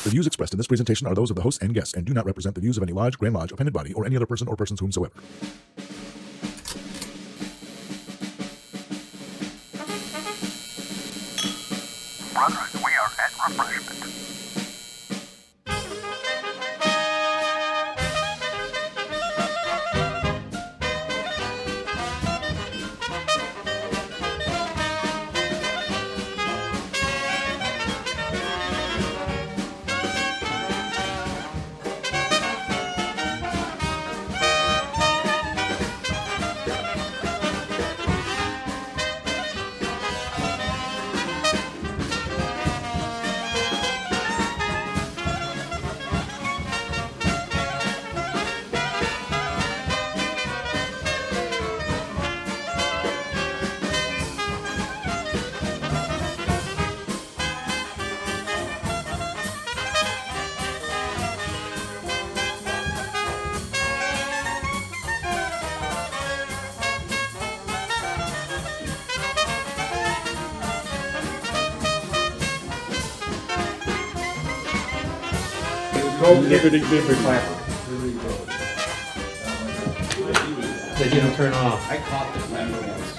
The views expressed in this presentation are those of the hosts and guests and do not represent the views of any lodge, Grand Lodge, appended body, or any other person or persons whomsoever. Brothers, we are at refreshment. They didn't turn off. I caught this once.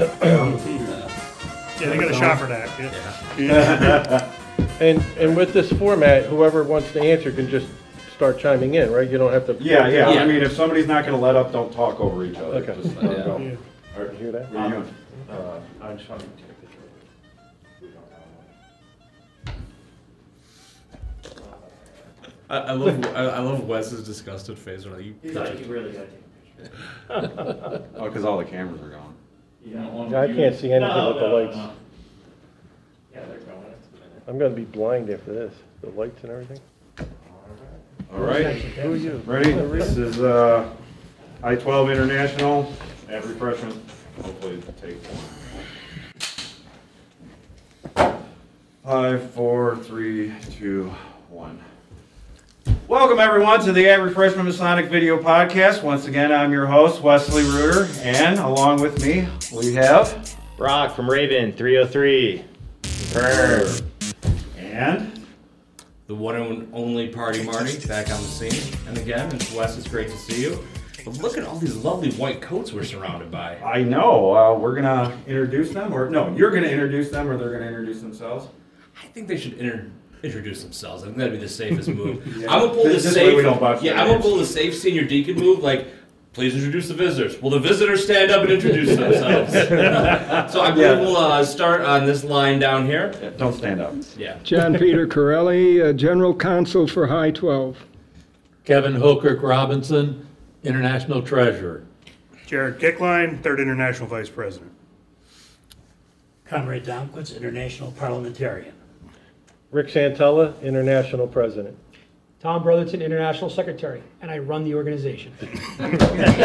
Yeah, they got a shot for that. Yeah. And with this format, whoever wants to answer can just start chiming in, right? You don't have to. Yeah. Yeah. I mean, if somebody's not gonna let up, don't talk over each other. Okay. Just let it go. Yeah. All right, You hear that? what are you doing? I'm just trying to take a picture. I love Wes's disgusted face. When you He's like, you really gotta take a picture. Oh, because all the cameras are gone. Yeah, I can't see anything with the lights. Yeah, they're going into a minute. I'm gonna be blind after this. The lights and everything. All right, Who are you? ready? This is I-12 International at refreshment. Hopefully take one. 5, 4, 3, 2, 1. Welcome everyone to the At Refreshment Masonic Video Podcast. Once again, I'm your host, Wesley Reuter, and along with me, we have Brock from Raven 303. Burr. and the one and only Party Marty back on the scene. And again, it's Wes. It's great to see you. But look at all these lovely white coats we're surrounded by. I know, we're gonna introduce them, or no, you're gonna introduce them, or they're gonna introduce themselves. I think they should introduce themselves. I think that'd be the safest move. Yeah. I'm gonna pull the This way safe. we don't botch Yeah, their I'm gonna names. pull the safe senior deacon move. Like, please introduce the visitors. Will the visitors stand up and introduce themselves? So I believe we'll start on this line down here. Yeah, don't stand up. Yeah. John Peter Corelli, General Counsel for High 12. Kevin Holkirk Robinson, International Treasurer. Jared Kickline, Third International Vice President. Conrad Domkowitz, International Parliamentarian. Rick Santella, International President. Tom Brotherton, International Secretary, and I run the organization. Okay,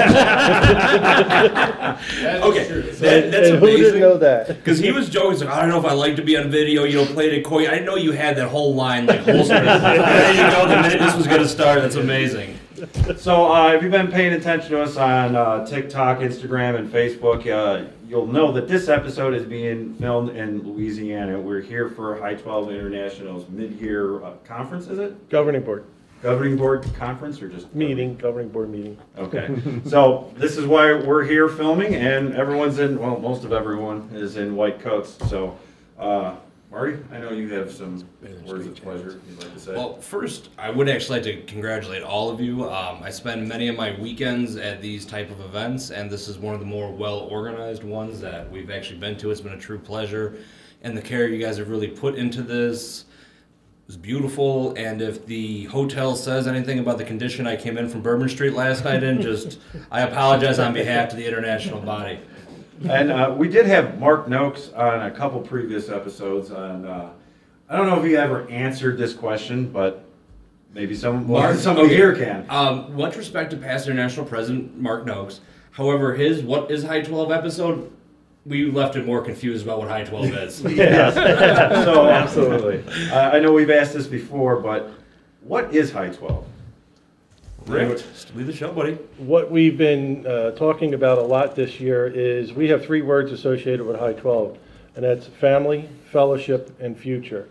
that's And who didn't know amazing. that? Because he was joking, he's like, I don't know if I like to be on video, play it coy. I didn't know you had that whole line like holstered. There you go, the minute this was going to start. That's amazing. So, if you've been paying attention to us on TikTok, Instagram, and Facebook, you'll know that this episode is being filmed in Louisiana. We're here for High 12 International's mid-year conference, is it? Governing Board. Governing Board conference, or just Meeting, Governing Board meeting. Okay. So, this is why we're here filming, and everyone's in, well, most of everyone is in white coats. So, Marty, I know you have some words of pleasure you'd like to say. Well, first, I would actually like to congratulate all of you. I spend many of my weekends at these type of events, and this is one of the more well-organized ones that we've actually been to. It's been a true pleasure, and the care you guys have really put into this was beautiful. And if the hotel says anything about the condition I came in from Bourbon Street last night in, I apologize on behalf to the international body. And we did have Mark Noakes on a couple previous episodes on, I don't know if he ever answered this question, but maybe somebody here can. Much respect to past international president Mark Noakes. However, his What is High 12 episode, we left him more confused about what High 12 is. Yes. So, absolutely. I know we've asked this before, but what is High 12? Rick, just leave the show, buddy. What we've been talking about a lot this year is we have 3 words associated with High 12, and that's family, fellowship, and future.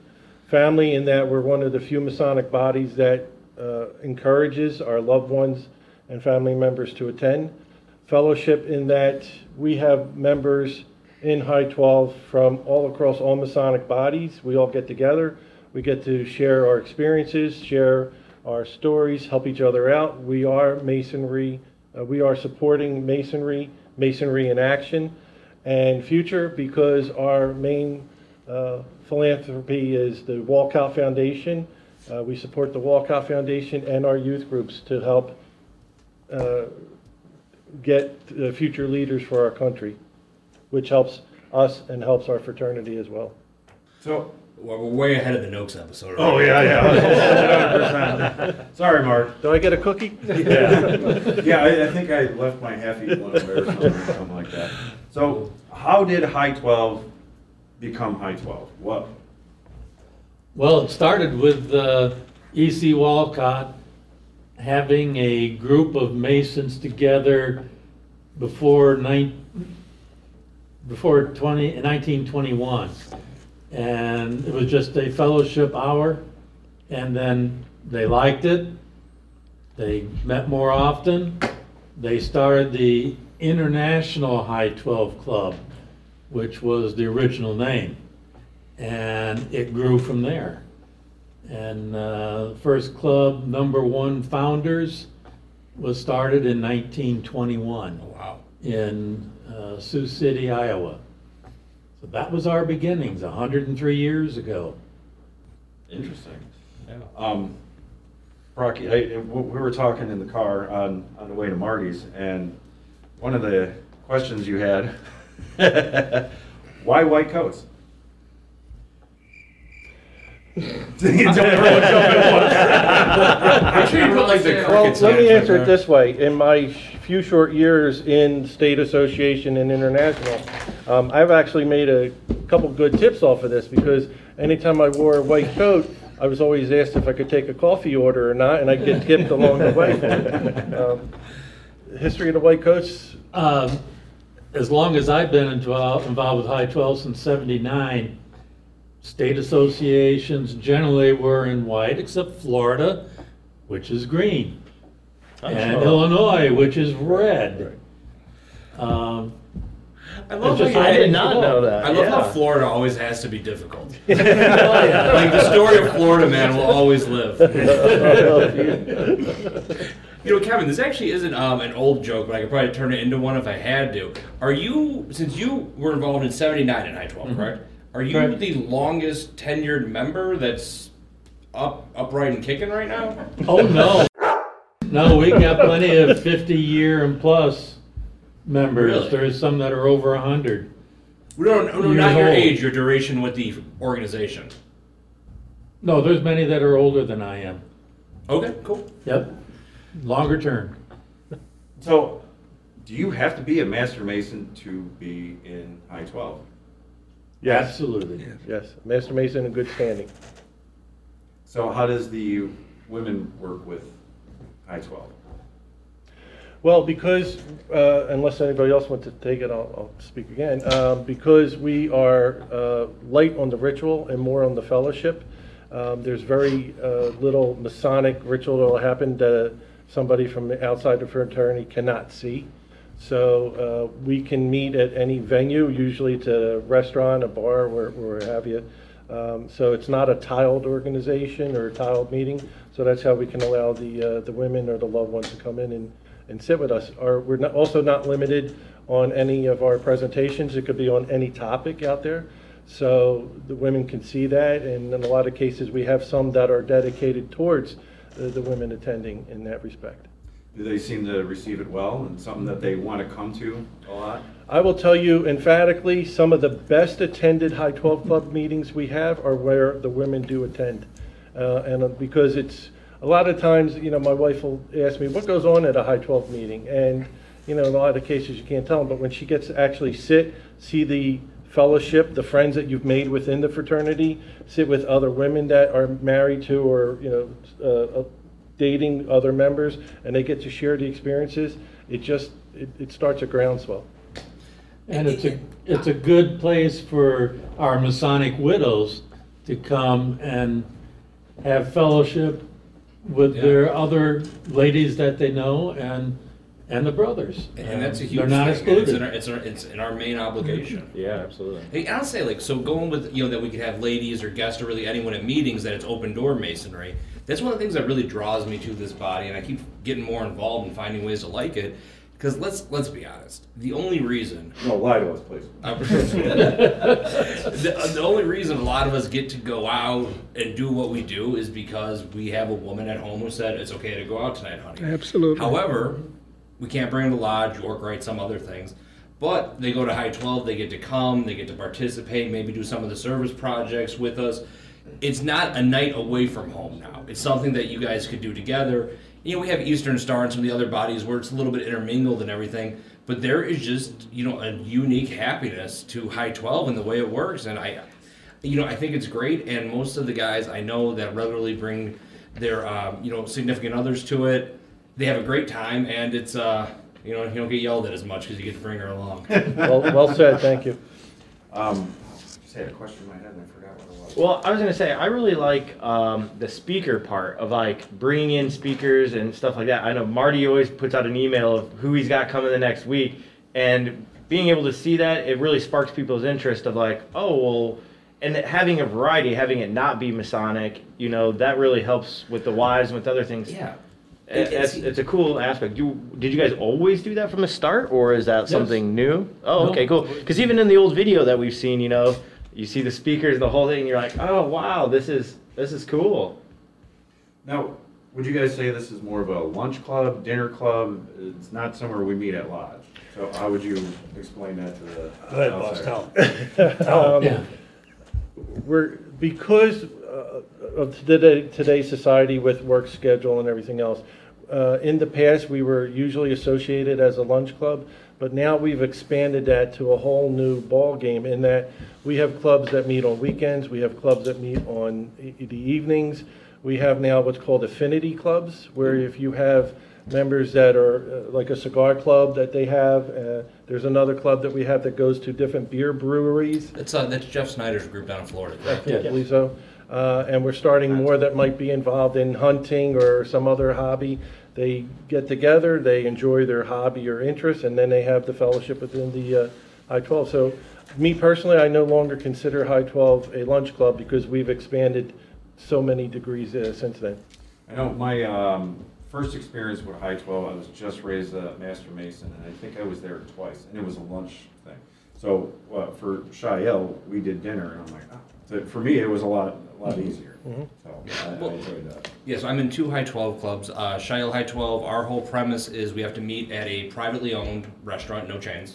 family in that we're one of the few Masonic bodies that encourages our loved ones and family members to attend. Fellowship in that we have members in High 12 from all across all Masonic bodies. We all get together. We get to share our experiences, share our stories, help each other out. We are Masonry. We are supporting Masonry in action and future, because our main philanthropy is the Walcott Foundation. We support the Walcott Foundation and our youth groups to help get future leaders for our country, which helps us and helps our fraternity as well. So, Well, we're way ahead of the Noakes episode. oh yeah. 100%. Sorry, Mark. Do I get a cookie? Yeah, I think I left my half-eaten one there or something like that. So, how did High 12 become High 12? What? Well, it started with E.C. Walcott having a group of Masons together before 1921. And it was just a fellowship hour, and then they liked it. They met more often. They started the International High 12 Club, which was the original name, and it grew from there. And first club, number 1 founders, was started in 1921. Oh, wow. In Sioux City, Iowa. So that was our beginnings 103 years ago. Interesting. Yeah. Rocky, we were talking in the car on the way to Marty's, and one of the questions you had, why white coats? Well, let me answer it this way. In my few short years in state association and international, I've actually made a couple good tips off of this, because anytime I wore a white coat, I was always asked if I could take a coffee order or not, and I'd get tipped along the way. History of the white coats? As long as I've been involved with High 12 since '79, state associations generally were in white, except Florida, which is green, and Illinois, which is red. I love just- how I did not know that. I love how Florida always has to be difficult. Like the story of Florida man will always live. You know, Kevin, this actually isn't an old joke, but I could probably turn it into one if I had to. Are you, since you were involved in '79 in High 12, correct? Are you Correct. the longest tenured member that's upright and kicking right now? Oh, no. No, we got plenty of 50-year and plus members. Really? There's some that are over 100. No, not Years your old. age, your duration with the organization. No, there's many that are older than I am. Okay, cool. Yep. Longer term. So, do you have to be a Master Mason to be in High 12? Yes. Absolutely. Yes, Master Mason in good standing. So, how does the women work with High 12? Well, because, unless anybody else wants to take it, I'll speak again. Because we are light on the ritual and more on the fellowship, there's very little Masonic ritual that will happen that somebody from outside the fraternity cannot see. So we can meet at any venue, usually to a restaurant, a bar, where have you. So it's not a tiled organization or a tiled meeting. So that's how we can allow the women or the loved ones to come in and sit with us. We're also not limited on any of our presentations. It could be on any topic out there. So the women can see that, and in a lot of cases, we have some that are dedicated towards the women attending in that respect. Do they seem to receive it well and something that they want to come to a lot? I will tell you emphatically, some of the best attended High 12 Club meetings we have are where the women do attend. And because it's, a lot of times, you know, my wife will ask me, what goes on at a High 12 meeting? And, you know, in a lot of cases you can't tell them, but when she gets to actually see the fellowship, the friends that you've made within the fraternity, sit with other women that are married to or, you know, dating other members, and they get to share the experiences, it starts a groundswell. And it's a good place for our Masonic widows to come and have fellowship with their other ladies that they know and the brothers. And that's a huge They're not thing. excluded. It's in our main obligation. Yeah, absolutely. Hey, I'll say, like, so going with, you know, that we could have ladies or guests or really anyone at meetings, that it's open door masonry. That's one of the things that really draws me to this body, and I keep getting more involved and finding ways to like it. Because let's be honest, the only reason No, lie to us, please. the only reason a lot of us get to go out and do what we do is because we have a woman at home who said it's okay to go out tonight, honey. Absolutely. However, we can't bring them to lodge, York, right, some other things. But they go to High 12, they get to come, they get to participate, maybe do some of the service projects with us. It's not a night away from home now. It's something that you guys could do together. You know, we have Eastern Star and some of the other bodies where it's a little bit intermingled and everything, but there is just, you know, a unique happiness to High 12 and the way it works. And I think it's great. And most of the guys I know that regularly bring their, significant others to it, they have a great time, and it's, you don't get yelled at as much because you get to bring her along. Well said, thank you. Just had a question in my head and I forgot what it was. Well, I was going to say, I really like the speaker part of like bringing in speakers and stuff like that. I know Marty always puts out an email of who he's got coming the next week, and being able to see that, it really sparks people's interest of like, oh, well, and having a variety, having it not be Masonic, that really helps with the wives and with other things. Yeah. It's a cool aspect. Did you guys always do that from the start, or is that something new? Oh, No. okay, cool. Because even in the old video that we've seen, you see the speakers, the whole thing, and you're like, oh wow, this is cool. Now, would you guys say this is more of a lunch club, dinner club? It's not somewhere we meet at lodge. So how would you explain that to the Go ahead, boss, tell 'em. Yeah. Because of today's society with work schedule and everything else, in the past we were usually associated as a lunch club, but now we've expanded that to a whole new ball game in that we have clubs that meet on weekends, we have clubs that meet on the evenings. We have now what's called affinity clubs, where if you have members that are like a cigar club that they have, there's another club that we have that goes to different beer breweries. That's Jeff Snyder's group down in Florida, I correct? believe so. And we're starting more that might be involved in hunting or some other hobby. They get together, they enjoy their hobby or interest, and then they have the fellowship within the High 12. So me personally, I no longer consider High 12 a lunch club because we've expanded so many degrees since then. I know my first experience with High 12, I was just raised a Master Mason, and I think I was there twice, and it was a lunch thing. So for Shael, we did dinner, and I'm like, so for me, it was a lot easier. Mm-hmm. So I enjoyed that. Yes, I'm in 2 High 12 clubs. Shiloh High 12, our whole premise is we have to meet at a privately owned restaurant, no chains.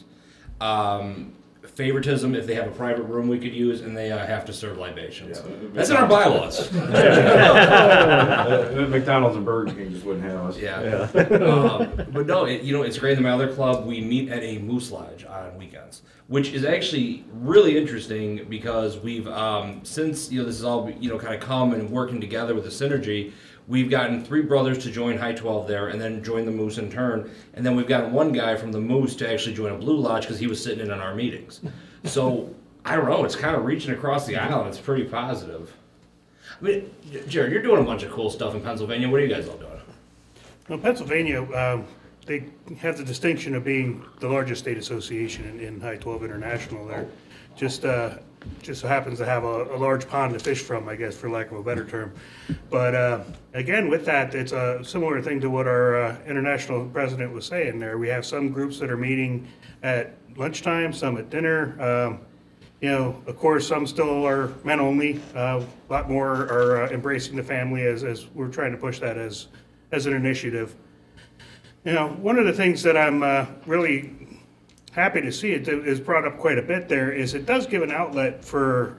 Favoritism if they have a private room we could use, and they have to serve libations. Yeah. That's in our bylaws. McDonald's and Burger King just wouldn't have us. Yeah. But no, it's great in my other club. We meet at a Moose Lodge on weekends, which is actually really interesting because we've, since, this is all, kind of come and working together with the synergy, we've gotten 3 brothers to join High 12 there and then join the Moose in turn. And then we've gotten one guy from the Moose to actually join a Blue Lodge because he was sitting in on our meetings. So, I don't know, it's kind of reaching across the aisle and it's pretty positive. I mean, Jared, you're doing a bunch of cool stuff in Pennsylvania. What are you guys all doing? Well, Pennsylvania, they have the distinction of being the largest state association in High 12 International there. Just so happens to have a large pond to fish from, I guess, for lack of a better term. But again, with that, it's a similar thing to what our international president was saying there. We have some groups that are meeting at lunchtime, some at dinner. Of course, some still are men only. A lot more are embracing the family as we're trying to push that as an initiative. One of the things that I'm really happy to see it is brought up quite a bit there is it does give an outlet for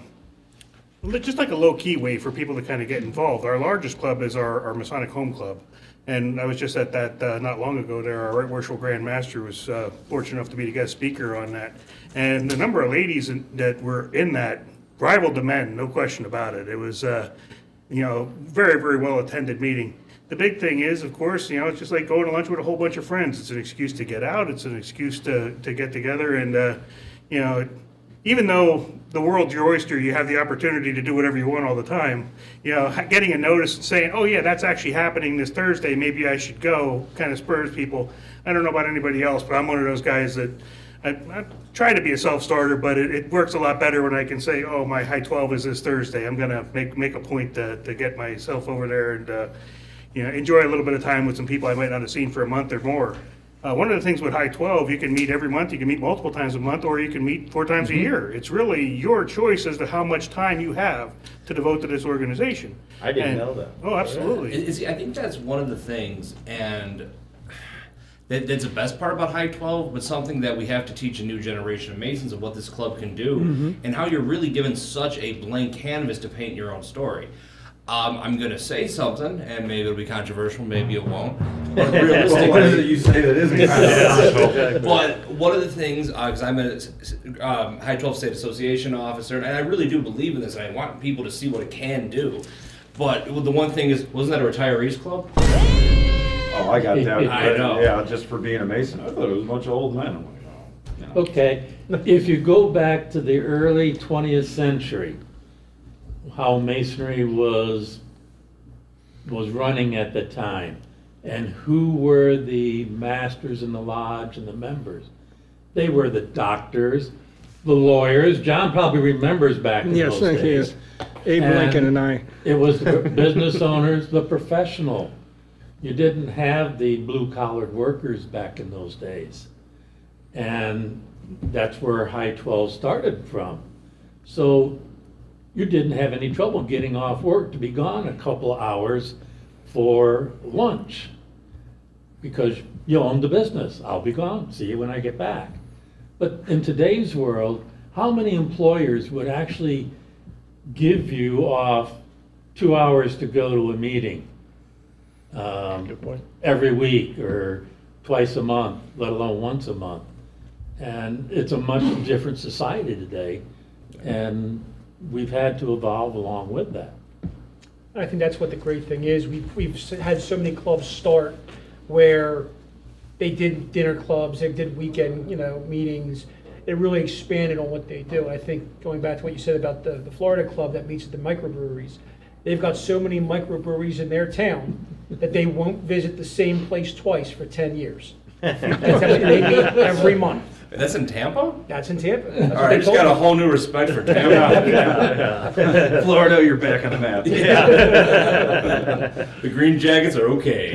just like a low-key way for people to kind of get involved. Our largest club is our Masonic Home Club. And I was just at that not long ago there. Our Right Worshipful Grand Master was fortunate enough to be the guest speaker on that. And the number of ladies that were in that rivaled the men, no question about it. It was, very, very well-attended meeting. The big thing is, of course, it's just like going to lunch with a whole bunch of friends. It's an excuse to get out. It's an excuse to get together. And, even though the world's your oyster, you have the opportunity to do whatever you want all the time. You know, getting a notice and saying, "Oh yeah, that's actually happening this Thursday. Maybe I should go," kind of spurs people. I don't know about anybody else, but I'm one of those guys that I try to be a self-starter, but it works a lot better when I can say, "Oh, my high 12 is this Thursday. I'm gonna make a point to get myself over there and you know, enjoy a little bit of time with some people I might not have seen for a month or more." One of the things with High 12, you can meet every month, you can meet multiple times a month, or you can meet 4 times a year. It's really your choice as to how much time you have to devote to this organization. I didn't know that. Oh, absolutely. I think that's one of the things, and that's the best part about High 12, but something that we have to teach a new generation of Masons of what this club can do, and how you're really given such a blank canvas to paint your own story. I'm going to say something, and maybe it'll be controversial, maybe it won't. But realistically, what is it you say that isn't controversial? But one of the things, because I'm a High 12 State Association officer, and I really do believe in this, and I want people to see what it can do. But the one thing is, wasn't that a retirees club? Oh, I got that. I know. Yeah, just for being a Mason. I thought it was a bunch of old men. I'm like, oh. No. Okay, if you go back to the early 20th century, how Masonry was running at the time, and who were the masters in the lodge and the members. They were the doctors, the lawyers. John probably remembers back in those days. Yes, Abe Lincoln and I. It was the business owners, the professional. You didn't have the blue-collared workers back in those days. And that's where High 12 started from. So you didn't have any trouble getting off work to be gone a couple of hours for lunch because you owned the business. I'll be gone. See you when I get back. But in today's world, how many employers would actually give you off 2 hours to go to a meeting Good point. every week or twice a month, let alone once a month? And it's a much different society today. And we've had to evolve along with that. I think that's what the great thing is. We've had so many clubs start where they did dinner clubs, they did weekend, meetings. It really expanded on what they do. I think going back to what you said about the Florida club that meets at the microbreweries, they've got so many microbreweries in their town that they won't visit the same place twice for 10 years. They meet every month. That's in Tampa? That's in Tampa. That's All right, I just got a whole new respect for Tampa. Florida, you're back on the map. Yeah. The Green Jackets are okay.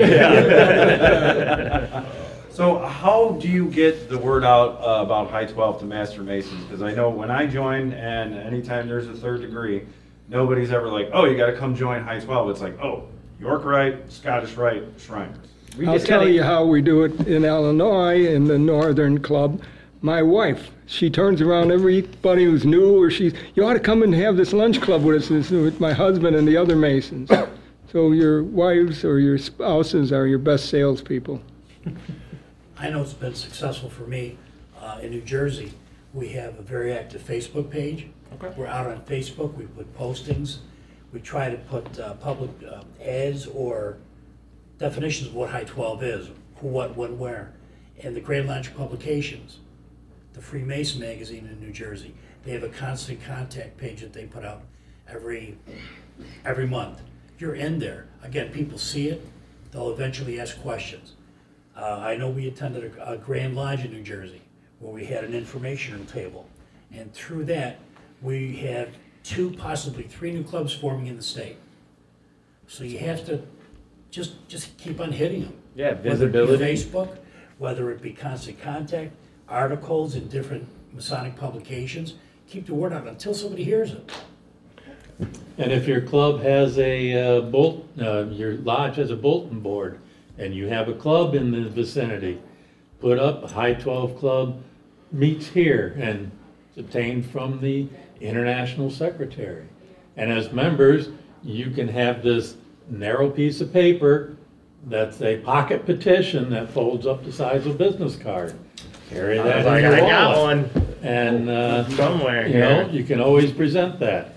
So how do you get the word out about High 12 to Master Masons? Because I know when I joined, and anytime there's a third degree, nobody's ever like, "Oh, you got to come join High 12." It's like, "Oh, York Rite, Scottish Rite, Shriners." I'll tell you how we do it in Illinois in the Northern Club. My wife, she turns around everybody who's new, or you ought to come and have this lunch club with us, with my husband and the other Masons. So your wives or your spouses are your best salespeople. I know it's been successful for me. In New Jersey, we have a very active Facebook page. Okay. We're out on Facebook. We put postings. We try to put public ads or definitions of what High 12 is, who, what, when, where. And the Grand Lodge Publications, the Freemason magazine in New Jersey, they have a constant contact page that they put out every month. You're in there. Again, people see it. They'll eventually ask questions. I know we attended a Grand Lodge in New Jersey where we had an informational table. And through that, we have 2, possibly 3 new clubs forming in the state. So you have to just keep on hitting them. Yeah, visibility. Whether it be Facebook, whether it be constant contact, articles in different Masonic publications. Keep the word out until somebody hears it. And if your club has your lodge has a bulletin board, and you have a club in the vicinity, put up a High 12 club meets here, and it's obtained from the international secretary. And as members, you can have this narrow piece of paper that's a pocket petition that folds up the size of a business card. Carry that in your wallet. I got one. And somewhere you can always present that.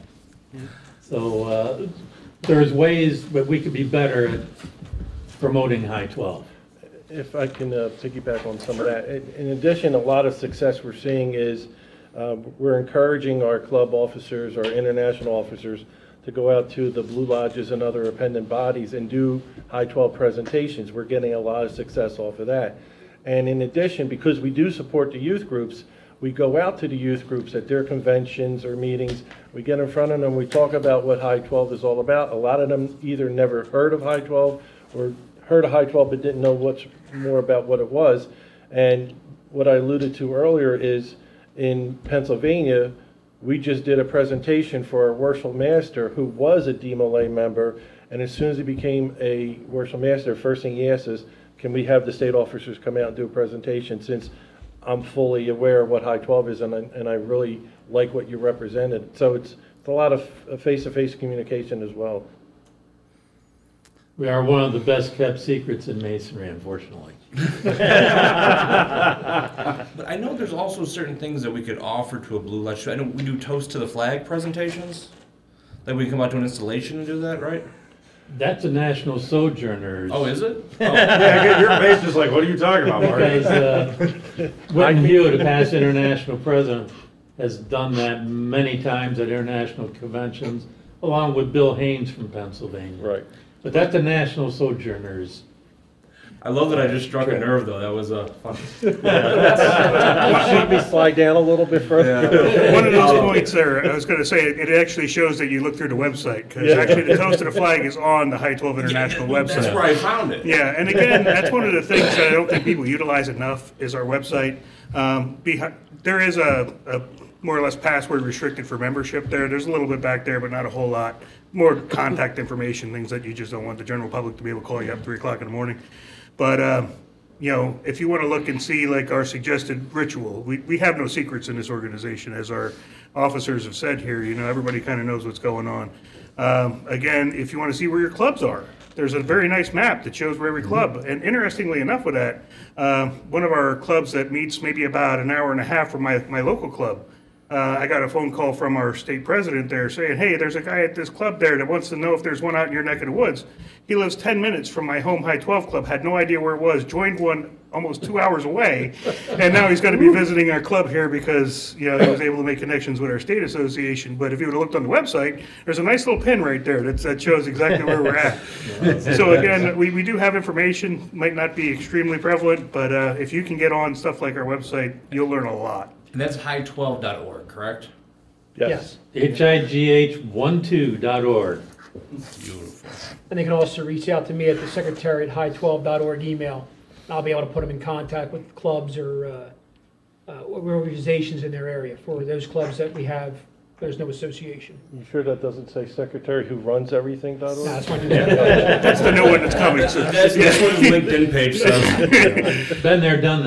So there's ways that we could be better at promoting High 12. If I can piggyback on some of that. In addition, a lot of success we're seeing is We're encouraging our club officers, our international officers, to go out to the Blue Lodges and other appendant bodies and do High 12 presentations. We're getting a lot of success off of that. And in addition, because we do support the youth groups, we go out to the youth groups at their conventions or meetings. We get in front of them, we talk about what High 12 is all about. A lot of them either never heard of High 12 or heard of High 12 but didn't know what's more about what it was. And what I alluded to earlier is in Pennsylvania, we just did a presentation for our worship master who was a DMLA member, and as soon as he became a worship master, first thing he asked is, can we have the state officers come out and do a presentation, since I'm fully aware of what High 12 is, and I really like what you represented. So it's a lot of face-to-face communication as well. We are one of the best kept secrets in Masonry, unfortunately. But I know there's also certain things that we could offer to a Blue Lodge. I know we do Toast to the Flag presentations. That we come out to an installation and do that, right? That's a National Sojourners. Oh, is it? Oh. Yeah, your face is like, what are you talking about, Marty? Because Whitman Hewitt, a past international president, has done that many times at international conventions, along with Bill Haynes from Pennsylvania. Right. But that's the National Sojourners. I love that I just struck a nerve, though. That was fun. Should we slide down a little bit further? One of those points there, I was going to say, it actually shows that you look through the website, because actually the Toast to the Flag is on the High 12 International website. That's where I found it. Yeah, and again, that's one of the things that I don't think people utilize enough is our website. There is a more or less password restricted for membership there. There's a little bit back there, but not a whole lot. More contact information, things that you just don't want the general public to be able to call you up 3 o'clock in the morning. But, you know, if you want to look and see like our suggested ritual, we have no secrets in this organization. As our officers have said here, you know, everybody kind of knows what's going on. Again, if you want to see where your clubs are, there's a very nice map that shows where every club. And interestingly enough with that, one of our clubs that meets maybe about an hour and a half from my local club, I got a phone call from our state president there saying, hey, there's a guy at this club there that wants to know if there's one out in your neck of the woods. He lives 10 minutes from my home High 12 club, had no idea where it was, joined one almost 2 hours away, and now he's going to be visiting our club here because, you know, he was able to make connections with our state association. But if you would have looked on the website, there's a nice little pin right there that shows exactly where we're at. So again, we do have information, might not be extremely prevalent, but if you can get on stuff like our website, you'll learn a lot. And that's high12.org, correct? Yes. HIGH12.org. Beautiful. And they can also reach out to me at the secretary at high12.org email. And I'll be able to put them in contact with clubs or organizations in their area for those clubs that we have. There's no association. You sure that doesn't say secretary who runs everything.org? No, that's my That's the new one that's coming. So. That's what his LinkedIn page says. Been there, done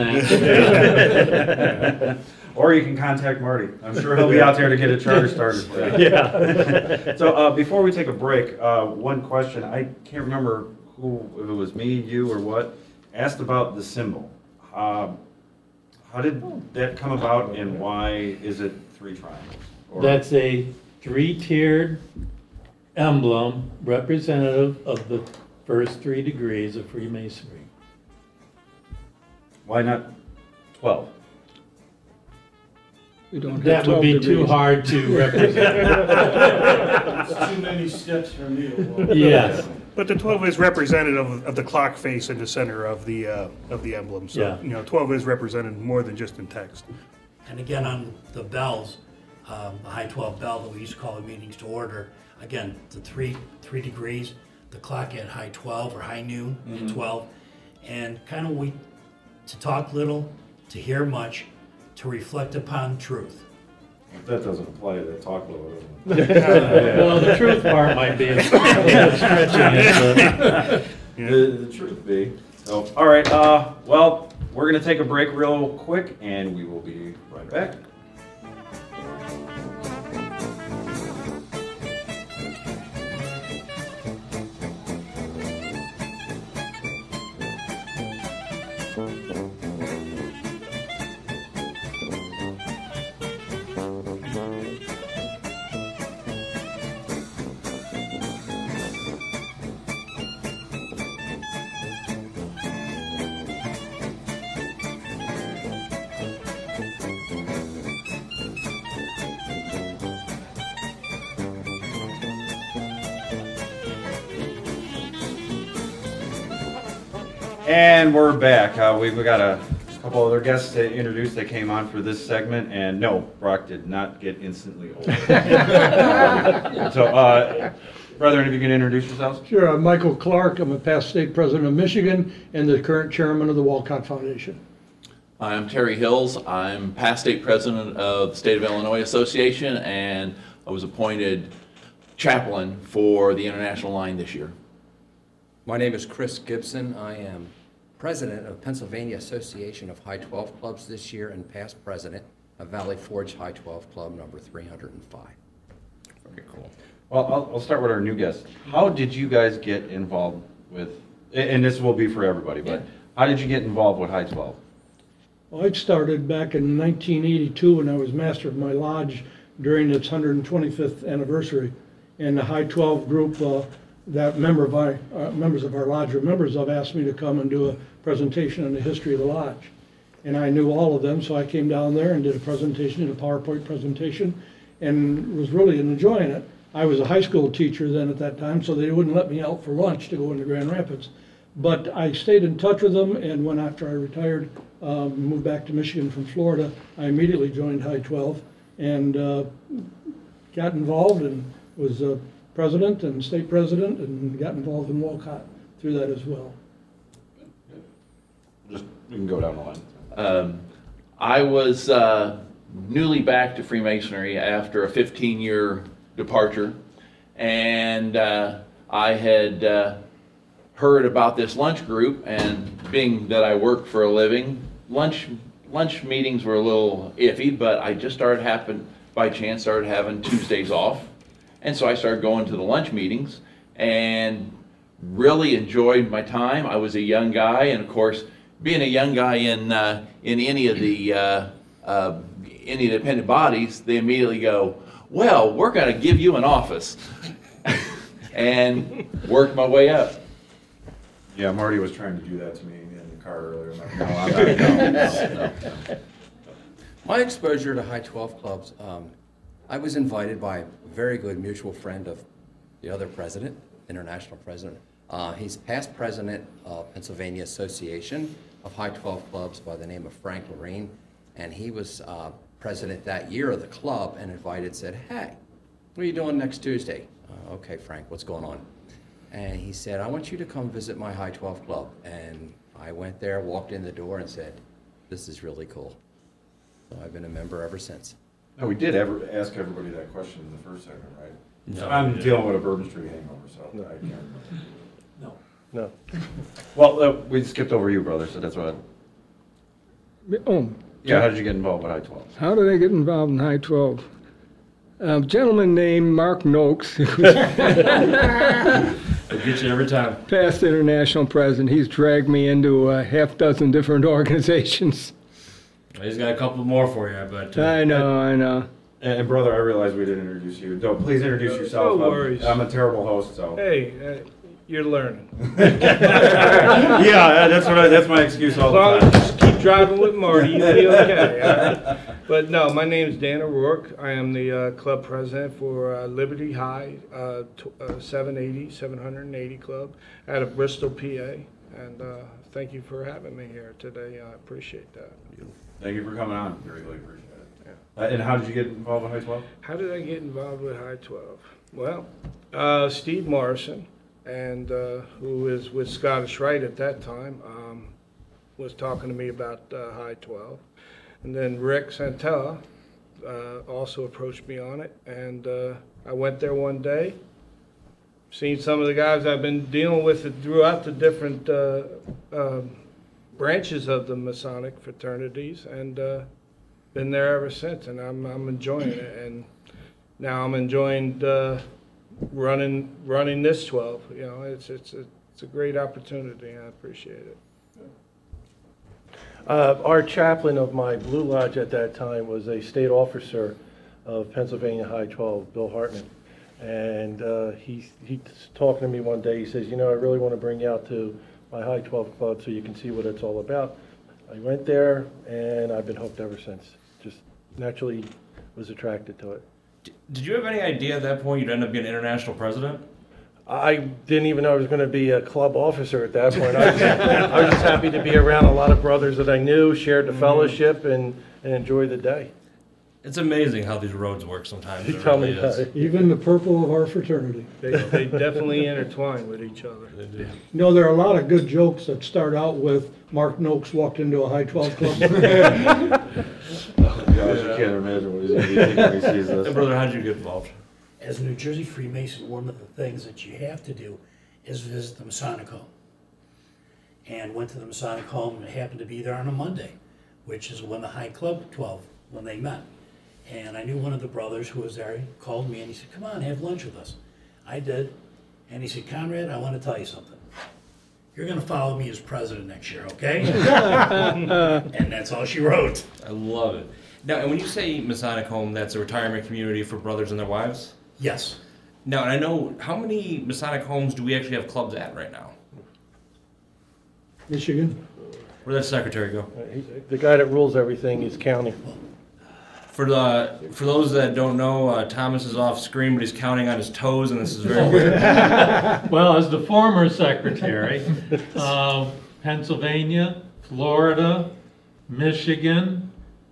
that. Or you can contact Marty. I'm sure he'll be out there to get a charter started for you. Yeah. So before we take a break, one question. I can't remember who, if it was me, you, or what, asked about the symbol. How did that come about, and why is it 3 triangles? Or- That's a 3-tiered emblem representative of the first 3 degrees of Freemasonry. Why not 12? We don't have That would 12 be degrees. too hard to represent. It's too many steps for me to walk. Yes. But the 12 is representative of the clock face in the center of the emblem. So, Yeah. you know, 12 is represented more than just in text. And again, on the bells, the High 12 bell that we used to call the meetings to order, again, the three degrees, the clock at high 12 or high noon at 12, and kind of to talk little, to hear much, to reflect upon truth. That doesn't apply to the talk load. Well, the truth part might be a stretching it. The truth be. So, all right. Well, we're going to take a break real quick, and we will be right back. And we're back. We've got a couple other guests to introduce that came on for this segment, and no, Brock did not get instantly old. Brethren, if you can introduce yourselves. Sure, I'm Michael Clark. I'm a past state president of Michigan and the current chairman of the Walcott Foundation. I'm Terry Hills. I'm past state president of the State of Illinois Association, and I was appointed chaplain for the International Line this year. My name is Chris Gibson. I am president of Pennsylvania Association of High 12 Clubs this year and past president of Valley Forge High 12 Club number 305. Okay, cool. Well, I'll start with our new guest. How did you guys get involved with, and this will be for everybody, but how did you get involved with High 12? Well, it started back in 1982 when I was master of my lodge during its 125th anniversary. And the High 12 group that members of our lodge are members of asked me to come and do a presentation on the history of the lodge. And I knew all of them, so I came down there and did a presentation, did a PowerPoint presentation, and was really enjoying it. I was a high school teacher then at that time, so they wouldn't let me out for lunch to go into Grand Rapids. But I stayed in touch with them, and when after I retired, moved back to Michigan from Florida, I immediately joined High 12 and got involved and was president and state president and got involved in Walcott through that as well. Just, we can go down the line. I was newly back to Freemasonry after a 15-year departure, and I had heard about this lunch group, and being that I work for a living, lunch meetings were a little iffy, but I just started having Tuesdays off, and so I started going to the lunch meetings and really enjoyed my time. I was a young guy, and of course, being a young guy in any of the independent bodies, they immediately go, well, we're going to give you an office, and worked my way up. Yeah, Marty was trying to do that to me in the car earlier. I'm like, no. My exposure to High 12 clubs, I was invited by a very good mutual friend of the other president, international president. He's past president of Pennsylvania Association of High 12 Clubs by the name of Frank Lorene, and he was president that year of the club and said, hey, what are you doing next Tuesday? Okay, Frank, what's going on? And he said, I want you to come visit my High 12 club. And I went there, walked in the door and said, this is really cool. So I've been a member ever since. No, we did ask everybody that question in the first segment, right? No. I'm dealing with a Bourbon Street hangover, so I can't remember. No. Well, we skipped over you, brother, so that's what. Oh. Yeah, how did you get involved with High 12? How did I get involved in High 12? A gentleman named Mark Noakes, They'll get you every time. past international president, he's dragged me into a half dozen different organizations. He's got a couple more for you, but I know. And brother, I realize we didn't introduce you. No, please introduce yourself. No worries. I'm a terrible host, so. Hey, you're learning. Yeah, that's my excuse all the time. Just keep driving with Marty, you'll be okay. All right? But no, my name is Dan O'Rourke. I am the club president for Liberty High 780 Club out of Bristol, PA. And thank you for having me here today. I appreciate that. Thank you for coming on. Really appreciate it. Yeah. And how did you get involved with High 12? How did I get involved with High 12? Well, Steve Morrison, and who was with Scottish Rite at that time, was talking to me about High 12. And then Rick Santella also approached me on it, and I went there one day, seen some of the guys I've been dealing with throughout the different branches of the Masonic fraternities, and been there ever since, and I'm enjoying it. And now I'm enjoying running this 12. You know, it's a great opportunity. I appreciate it. Our chaplain of my Blue Lodge at that time was a state officer of Pennsylvania High 12, Bill Hartman. And he's talking to me one day. He says, you know, I really want to bring you out to my High 12 club so you can see what it's all about. I went there, and I've been hooked ever since. Just naturally was attracted to it. Did you have any idea at that point you'd end up being international president? I didn't even know I was going to be a club officer at that point. I was just happy to be around a lot of brothers that I knew, shared the fellowship, and enjoy the day. It's amazing how these roads work sometimes. You It tell really me is. that. Even the purple of our fraternity. They definitely intertwine with each other. You know, there are a lot of good jokes that start out with Mark Noakes walked into a high 12 club. Gosh, you can't imagine what he's going to be thinking when he sees this. Hey, brother, how did you get involved? As a New Jersey Freemason, one of the things that you have to do is visit the Masonic Home. And went to the Masonic Home and happened to be there on a Monday, which is when the High Club 12, when they met. And I knew one of the brothers who was there. He called me and he said, come on, have lunch with us. I did. And he said, Conrad, I want to tell you something. You're going to follow me as president next year, okay? And that's all she wrote. I love it. Now, and when you say Masonic Home, that's a retirement community for brothers and their wives? Yes. Now, and I know, how many Masonic homes do we actually have clubs at right now? Michigan. Where'd that secretary go? The guy that rules everything is counting. For those that don't know, Thomas is off screen, but he's counting on his toes, and this is very weird. Well, as the former secretary, Pennsylvania, Florida, Michigan,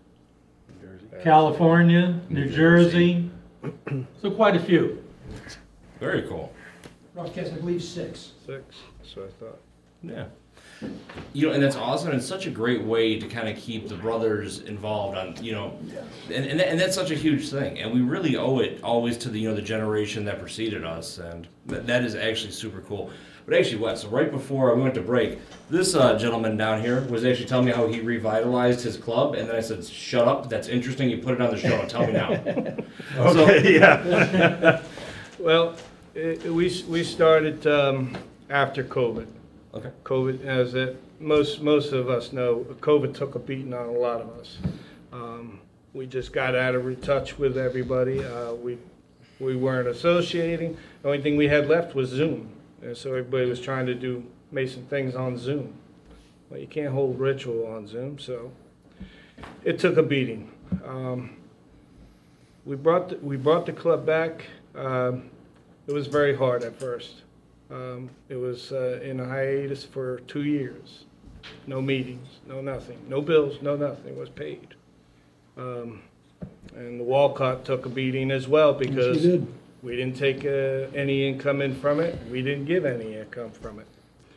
California, New Jersey, so quite a few. Very cool. Broadcast, I believe 6. 6, so I thought. Yeah. You know, and that's awesome. And it's such a great way to kind of keep the brothers involved on, you know, and that's such a huge thing. And we really owe it always to the, you know, the generation that preceded us. And that is actually super cool. But actually, Wes, so right before we went to break, this gentleman down here was actually telling me how he revitalized his club. And then I said, shut up. That's interesting. You put it on the show. Tell me now. Okay, yeah. Well, we started after COVID. Okay. COVID, as most of us know, COVID took a beating on a lot of us. We just got out of touch with everybody. We weren't associating. The only thing we had left was Zoom, and so everybody was trying to do Mason things on Zoom. Well, you can't hold ritual on Zoom, so it took a beating. We brought the club back. It was very hard at first. It was in a hiatus for 2 years. No meetings, no nothing. No bills, no nothing was paid. And the Walcott took a beating as well because we didn't take any income in from it. We didn't give any income from it.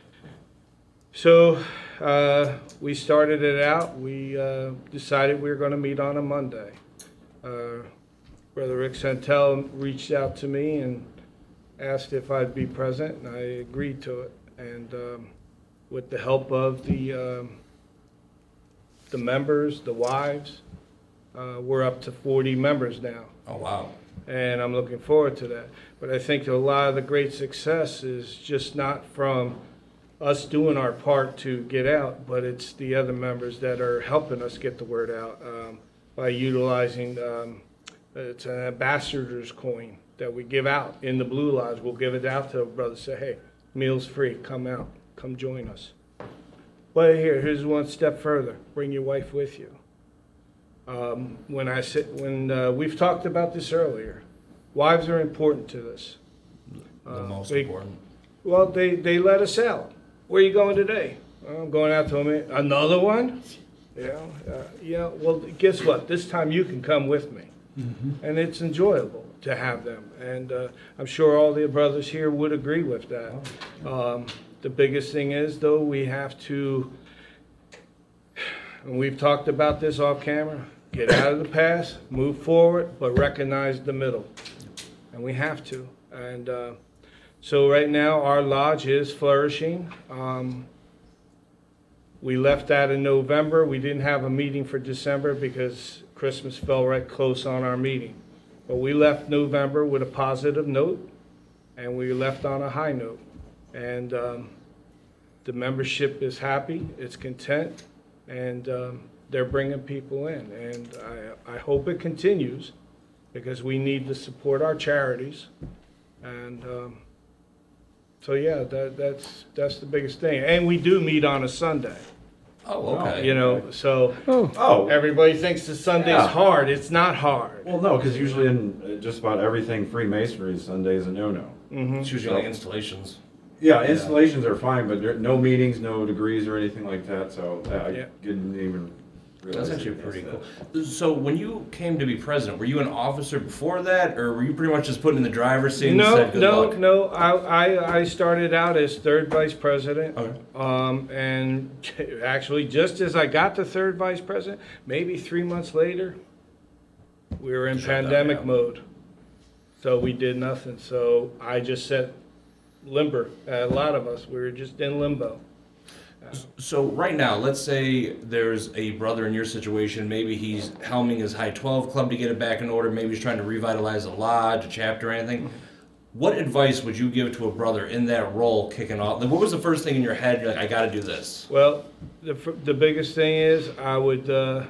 So we started it out. We decided we were going to meet on a Monday. Brother Rick Santel reached out to me and asked if I'd be present, and I agreed to it. And with the help of the members, the wives, we're up to 40 members now. Oh, wow. And I'm looking forward to that. But I think a lot of the great success is just not from us doing our part to get out, but it's the other members that are helping us get the word out by utilizing, it's an ambassador's coin that we give out in the Blue Lodge. We'll give it out to a brother, say, hey, meal's free, come out, come join us. But here's one step further, bring your wife with you. We've talked about this earlier, wives are important to this. The most important. Well, they let us out. Where are you going today? I'm going out to another one? Well, guess what? This time you can come with me. Mm-hmm. And it's enjoyable to have them. And I'm sure all the brothers here would agree with that. The biggest thing is, though, we have to, and we've talked about this off camera, get out of the past, move forward, but recognize the middle. And we have to. And so right now our lodge is flourishing. We left that in November. We didn't have a meeting for December because Christmas fell right close on our meeting. But we left November with a positive note, and we left on a high note. And the membership is happy, it's content, and they're bringing people in. And I hope it continues because we need to support our charities. And so yeah, that's the biggest thing. And we do meet on a Sunday. Oh, okay. You know, so everybody thinks the Sunday's hard. It's not hard. Well, no, because usually in just about everything Freemasonry, Sunday's a no-no. It's usually like installations. Yeah, installations are fine, but there, no meetings, no degrees or anything like that, so I didn't even realize. That's actually pretty cool. So when you came to be president, were you an officer before that, or were you pretty much just put in the driver's seat and said good luck? No. I started out as third vice president. Okay. And actually, just as I got to third vice president, maybe 3 months later, we were in pandemic mode. So we did nothing. So I just set limber. A lot of us, we were just in limbo. So right now, let's say there's a brother in your situation. Maybe he's helming his High 12 club to get it back in order. Maybe he's trying to revitalize a lodge, a chapter, or anything. What advice would you give to a brother in that role kicking off? Like, what was the first thing in your head? You're like, I got to do this. Well, the biggest thing is I would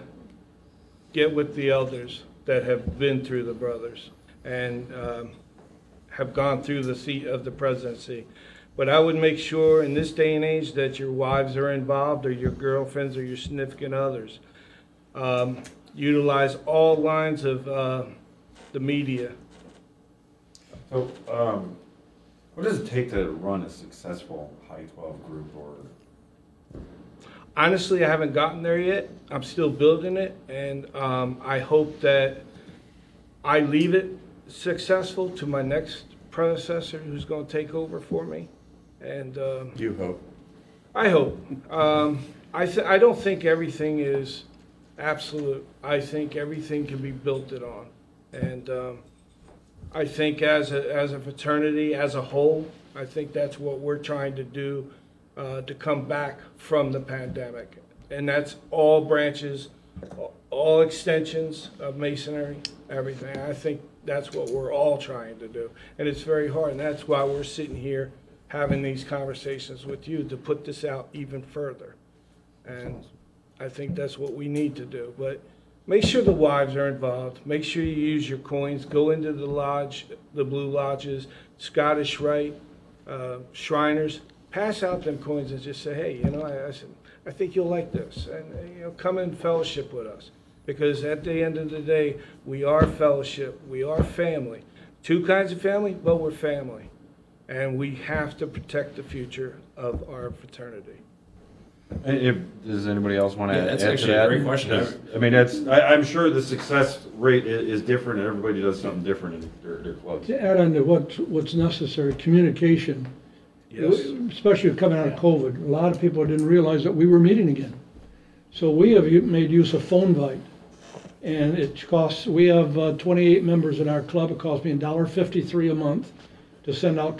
get with the elders that have been through the brothers and have gone through the seat of the presidency. But I would make sure in this day and age that your wives are involved, or your girlfriends, or your significant others. Utilize all lines of the media. So, what does it take to run a successful High 12 group? Or honestly, I haven't gotten there yet. I'm still building it, and I hope that I leave it successful to my next predecessor who's going to take over for me. And you hope? I hope. I don't think everything is absolute. I think everything can be built on, and I think as a fraternity as a whole, I think that's what we're trying to do to come back from the pandemic, and that's all branches, all extensions of Masonry, everything. I think that's what we're all trying to do, and it's very hard, and that's why we're sitting here having these conversations with you to put this out even further. And I think that's what we need to do. But make sure the wives are involved. Make sure you use your coins. Go into the lodge, the Blue Lodges, Scottish Rite, Shriners. Pass out them coins and just say, hey, I think you'll like this. And come and fellowship with us. Because at the end of the day, we are fellowship. We are family. Two kinds of family, but we're family. And we have to protect the future of our fraternity. Does anybody else want to add to that? That's actually a great question. I mean, I'm sure the success rate is different, and everybody does something different in their clubs. To add on to what's necessary, communication. Yes. Especially coming out of COVID, a lot of people didn't realize that we were meeting again. So we have made use of PhoneVite, and it costs. We have 28 members in our club. It costs me $1.53 a month to send out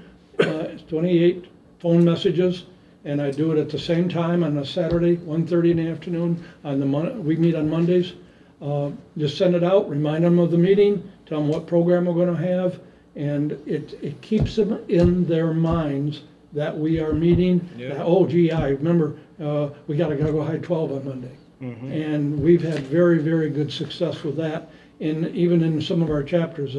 28 phone messages, and I do it at the same time on a Saturday, 1:30 in the afternoon. We meet on Mondays. Just send it out, remind them of the meeting, tell them what program we're going to have, and it keeps them in their minds that we are meeting. Yeah. Oh, gee, I remember we got to go High 12 on Monday. Mm-hmm. And we've had very, very good success with that. And even in some of our chapters,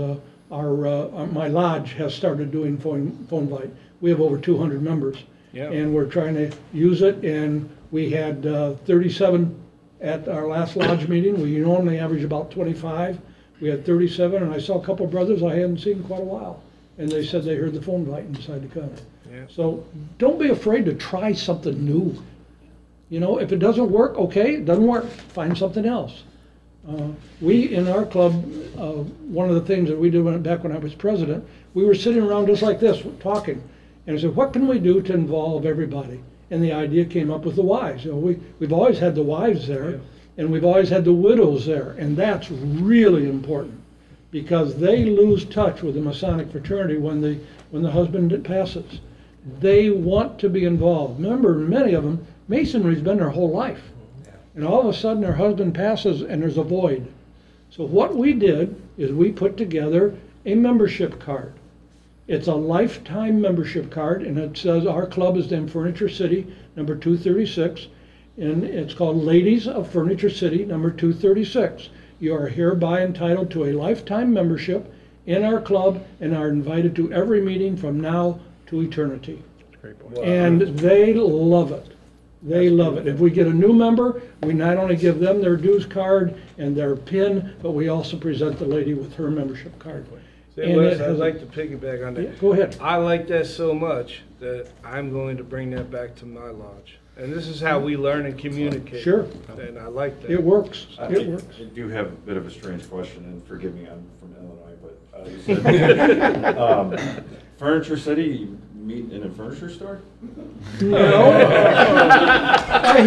my lodge has started doing PhoneVite. We have over 200 members, and we're trying to use it. And we had 37 at our last lodge meeting. We normally average about 25. We had 37, and I saw a couple of brothers I hadn't seen in quite a while, and they said they heard the PhoneVite and decided to come. Yeah. So don't be afraid to try something new. If it doesn't work, okay, it doesn't work. Find something else. We, in our club, one of the things that we did back when I was president, we were sitting around just like this, talking. And I said, what can we do to involve everybody? And the idea came up with the wives. We've always had the wives there, and we've always had the widows there. And that's really important, because they lose touch with the Masonic fraternity when the husband passes. They want to be involved. Remember, many of them, Masonry's been their whole life. And all of a sudden their husband passes and there's a void. So what we did is we put together a membership card. It's a lifetime membership card, and it says our club is in Furniture City, number 236, and it's called Ladies of Furniture City, number 236. You are hereby entitled to a lifetime membership in our club and are invited to every meeting from now to eternity. Wow. And they love it. They love it. If we get a new member, we not only give them their dues card and their PIN, but we also present the lady with her membership card. Say, Wes, I'd like to piggyback on that. Yeah, go ahead. I like that so much that I'm going to bring that back to my lodge. And this is how we learn and communicate. Sure. And I like that. It works. I do have a bit of a strange question, and forgive me, I'm from Illinois, but you said, Furniture City, you meet in a furniture store? No. A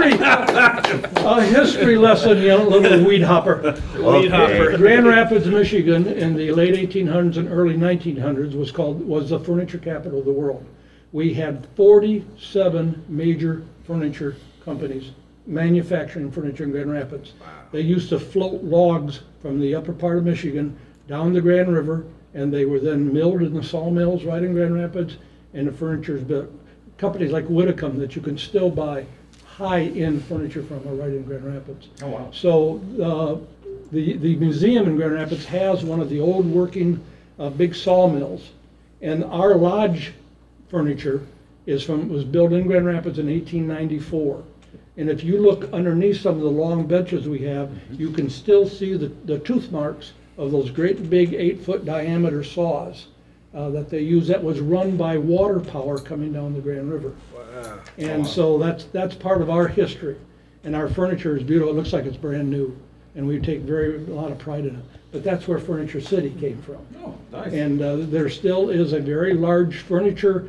history lesson, you know, little weed hopper. Weed hopper. Grand Rapids, Michigan, in the late 1800s and early 1900s was the furniture capital of the world. We had 47 major furniture companies manufacturing furniture in Grand Rapids. Wow. They used to float logs from the upper part of Michigan down the Grand River, and they were then milled in the sawmills right in Grand Rapids, and the furniture is built. Companies like Whitcomb that you can still buy high-end furniture from are right in Grand Rapids. Oh, wow. So the museum in Grand Rapids has one of the old working big sawmills, and our lodge furniture was built in Grand Rapids in 1894. And if you look underneath some of the long benches we have, you can still see the tooth marks of those great big 8-foot diameter saws that they use. That was run by water power coming down the Grand River. Wow. And so that's part of our history. And our furniture is beautiful. It looks like it's brand new. And we take a lot of pride in it. But that's where Furniture City came from. Oh, nice. And there still is a very large furniture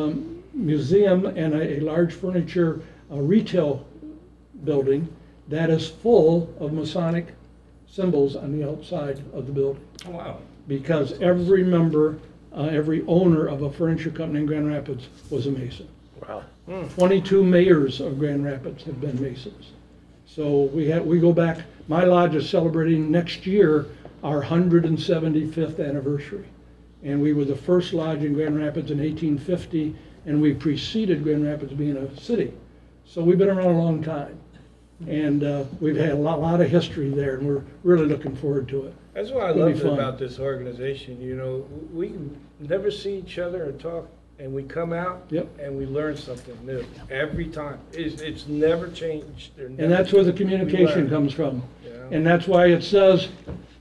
museum and a large furniture retail building that is full of Masonic symbols on the outside of the building. Oh, wow. Because every member, every owner of a furniture company in Grand Rapids was a Mason. Wow. 22 mayors of Grand Rapids have been Masons. So we go back, my lodge is celebrating next year our 175th anniversary. And we were the first lodge in Grand Rapids in 1850, and we preceded Grand Rapids being a city. So we've been around a long time. And we've had a lot of history there, and we're really looking forward to it. That's what I It'll be love fun. about this organization. You know, we never see each other and talk, and we come out and we learn something new every time. It's never changed. And that's where the communication comes from. And that's why it says,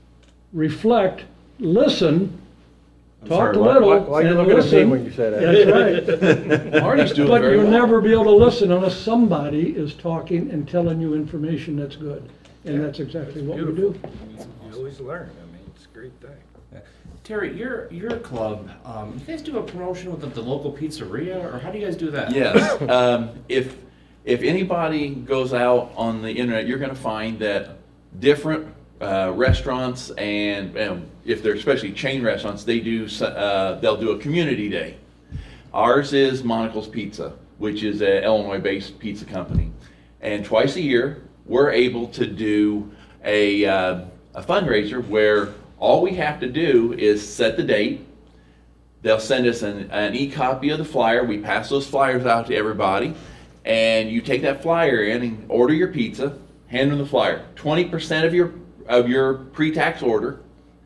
reflect, listen, talk a little, Why you and look at me listen. when you say that? That's right. Marty's doing But very you'll well. never be able to listen unless somebody is talking and telling you information that's good. And that's exactly what we do. You always learn. I mean, it's a great thing. Terry, your club, you guys do a promotion with the local pizzeria, or how do you guys do that? Yes. If anybody goes out on the internet, you're going to find that different restaurants and if they're especially chain restaurants, they'll do a community day. Ours is Monocle's Pizza, which is an Illinois-based pizza company, and twice a year we're able to do a fundraiser where all we have to do is set the date. They'll send us an e-copy of the flyer. We pass those flyers out to everybody, and you take that flyer in and order your pizza, hand them the flyer. 20% of your pre-tax order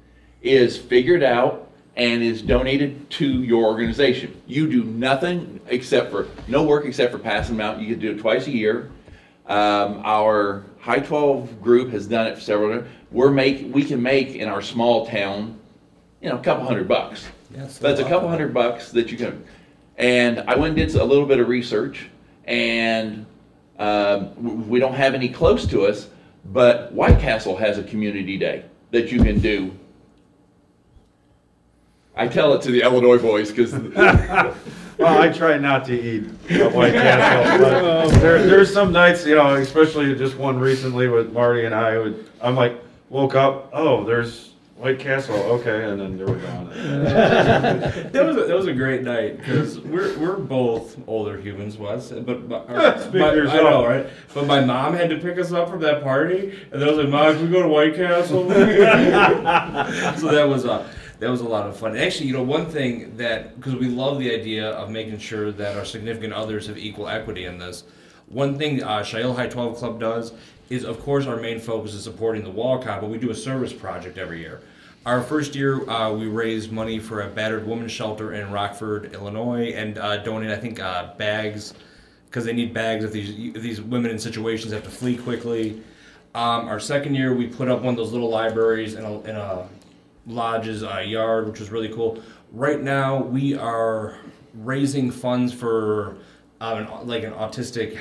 is figured out and is donated to your organization. You do nothing no work except for passing them out. You can do it twice a year. Our High 12 group has done it for several years. We can make in our small town, a couple $100. Yes, That's a couple $100 that you can. And I went and did a little bit of research, and we don't have any close to us, but White Castle has a community day that you can do. I tell it to the Illinois boys because. Well, I try not to eat at White Castle, but there's some nights, especially just one recently with Marty and I'm like, woke up, oh, there's White Castle, okay, and then they were gone. That was a great night because we're both older humans, Wes. But Speak for I yourself. know, right? But my mom had to pick us up from that party, and I was like, "Mom, can we go to White Castle?" So that was a lot of fun. Actually, one thing because we love the idea of making sure that our significant others have equal equity in this. One thing Shiloh High 12 Club does is, of course, our main focus is supporting the Walcott, but we do a service project every year. Our first year, we raised money for a battered women's shelter in Rockford, Illinois, and donated, I think, bags, because they need bags if these women in situations have to flee quickly. Our second year, we put up one of those little libraries in a lodge's yard, which was really cool. Right now, we are raising funds for an autistic,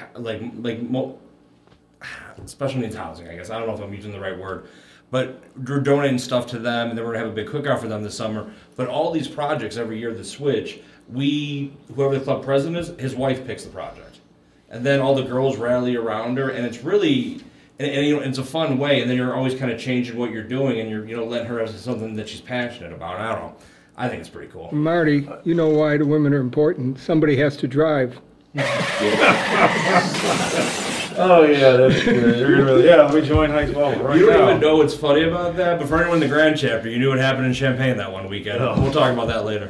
special needs housing, I guess. I don't know if I'm using the right word. But we're donating stuff to them, and then we're going to have a big cookout for them this summer. But all these projects every year that switch, whoever the club president is, his wife picks the project. And then all the girls rally around her, and it's really, and it's a fun way, and then you're always kind of changing what you're doing, and you're letting her have something that she's passionate about. I don't know. I think it's pretty cool. Marty, you know why the women are important. Somebody has to drive. Oh yeah, that's good. Let me join High 12 right now. You don't even know what's funny about that, but for anyone in the Grand Chapter, you knew what happened in Champaign that one weekend. Oh. We'll talk about that later.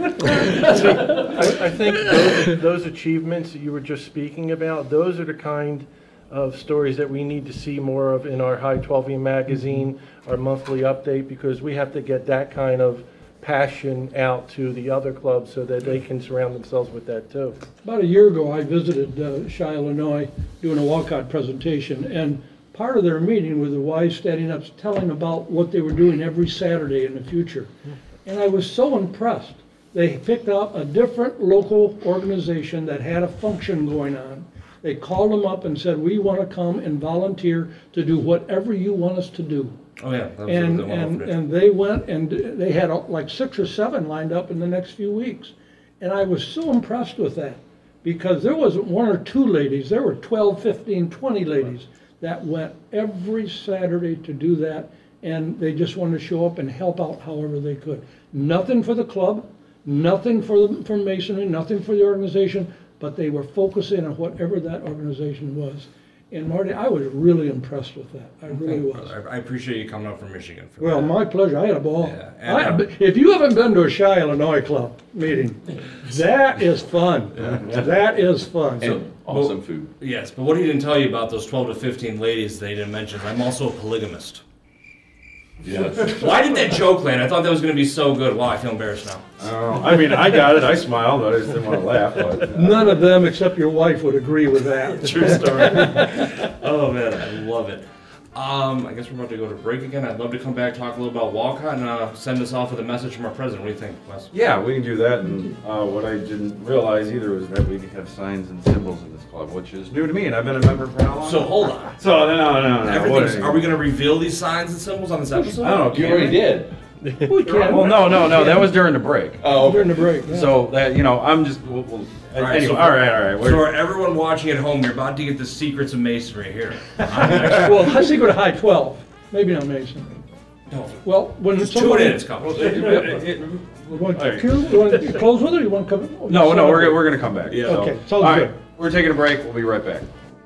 I think those achievements that you were just speaking about, those are the kind of stories that we need to see more of in our High 12E magazine, our monthly update, because we have to get that kind of passion out to the other clubs so that they can surround themselves with that too. About a year ago, I visited Chi, Illinois, doing a walkout presentation, and part of their meeting was the wives standing up telling about what they were doing every Saturday in the future. And I was so impressed. They picked out a different local organization that had a function going on. They called them up and said, we want to come and volunteer to do whatever you want us to do. Oh yeah, that was and they went and they had like 6 or 7 lined up in the next few weeks, and I was so impressed with that because there wasn't 1 or 2 ladies, there were 12, 15, 20 ladies that went every Saturday to do that, and they just wanted to show up and help out however they could. Nothing for the club, nothing for Masonry, nothing for the organization, but they were focusing on whatever that organization was. And Marty, I was really impressed with that. I really was. I appreciate you coming up from Michigan for Well, that. my pleasure. I had a ball. Yeah, If you haven't been to a Chi, Illinois club meeting, that is fun. That is fun. And awesome food. Yes, but what he didn't tell you about those 12 to 15 ladies they didn't mention is I'm also a polygamist. Yes. Why did that joke land? I thought that was going to be so good. Wow, I feel embarrassed now. I mean, I got it. I smiled, but I just didn't want to laugh. But, None of them except your wife would agree with that. True story. Oh man, I love it. I guess we're about to go to break again. I'd love to come back, talk a little about Walcott, and send us off with a message from our president. What do you think, Wes? yeah, we can do that. And what I didn't realize either was that we have signs and symbols in this club, which is new to me, and I've been a member for how long? So hold on. So no. Are we going to reveal these signs and symbols on this episode? I don't know. You already did. We can. Well, no. That was during the break. Oh, okay. During the break. Yeah. So that I'm just. Anyway, all right. So for everyone watching at home, you're about to get the secrets of masonry here. Well, I think we're High 12. Maybe not Masonry. No. Well, when Just somebody... tune in, it's coming. You want to close with it or you want to come? No, we're going to come back. Yeah. Okay, sounds all right, good. we're taking a break. We'll be right back.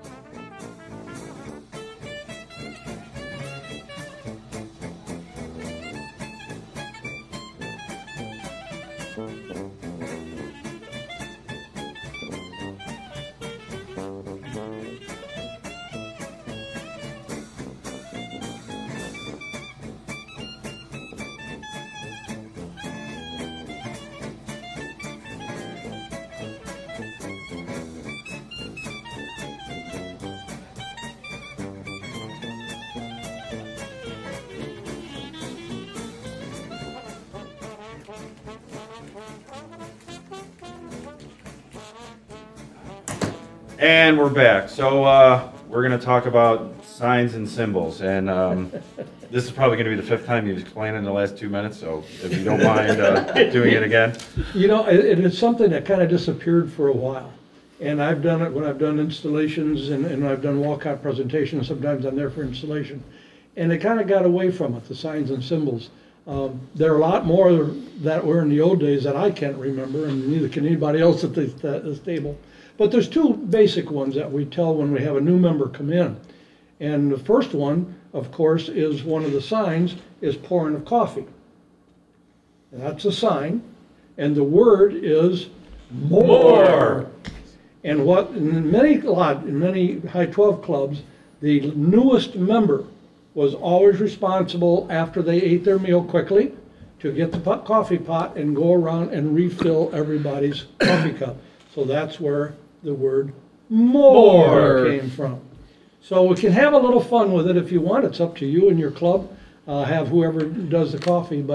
And we're back. So we're going to talk about signs and symbols. And this is probably going to be the 5th time you've explained it in the last 2 minutes. So if you don't mind doing it again. You know, it is something that kind of disappeared for a while. And I've done it when I've done installations and I've done walkout presentations. Sometimes I'm there for installation. And it kind of got away from it, the signs and symbols. There are a lot more that were in the old days that I can't remember, and neither can anybody else at this table. But there's 2 basic ones that we tell when we have a new member come in. And the first one, of course, is one of the signs is pouring of coffee. And that's a sign. And the word is more. And what in many High 12 clubs, the newest member was always responsible after they ate their meal quickly to get the coffee pot and go around and refill everybody's coffee cup. So that's where the word more came from. So we can have a little fun with it if you want. It's up to you and your club. Have whoever does the coffee. But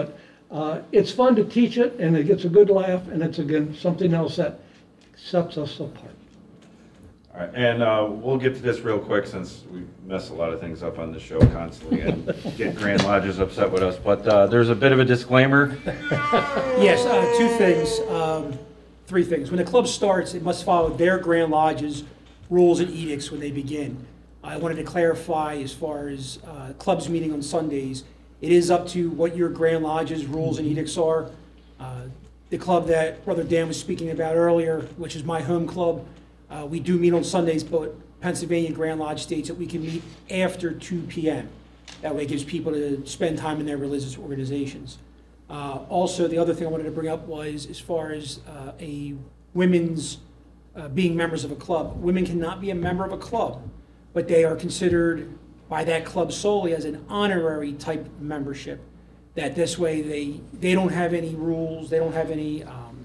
It's fun to teach it, and it gets a good laugh, and it's, again, something else that sets us apart. All right, and we'll get to this real quick since we mess a lot of things up on the show constantly and get Grand Lodges upset with us. But there's a bit of a disclaimer. Yes, 2 things, 3 things. When the club starts, it must follow their Grand Lodge's rules and edicts when they begin. I wanted to clarify as far as clubs meeting on Sundays, it is up to what your Grand Lodge's rules and edicts are. The club that Brother Dan was speaking about earlier, which is my home club, we do meet on Sundays, but Pennsylvania Grand Lodge states that we can meet after 2 p.m. That way it gives people to spend time in their religious organizations. Also, the other thing I wanted to bring up was as far as a women's being members of a club. Women cannot be a member of a club, but they are considered by that club solely as an honorary type of membership. That this way they don't have any rules, they don't have any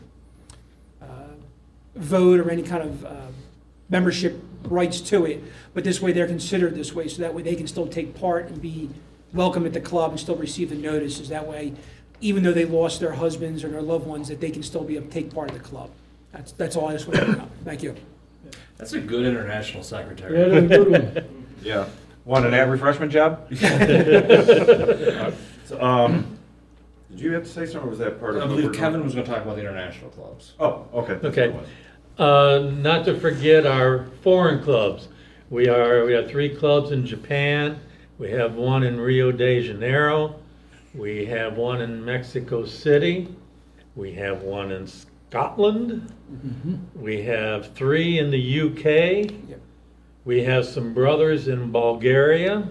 vote or any kind of membership rights to it, but this way they're considered this way, so that way they can still take part and be welcome at the club and still receive the notices. That way, even though they lost their husbands or their loved ones, that they can still take part of the club. That's all I just want to bring up. Thank you. That's a good international secretary. Yeah, that's a good one. Yeah. Want an ad refreshment job? Did you have to say something, or was that part of I believe Kevin was going to talk about the international clubs. Oh, okay. Okay. Not to forget our foreign clubs. We have 3 clubs in Japan. We have 1 in Rio de Janeiro. We have 1 in Mexico City. We have 1 in Scotland. We have 3 in the UK. Yep. We have some brothers in Bulgaria.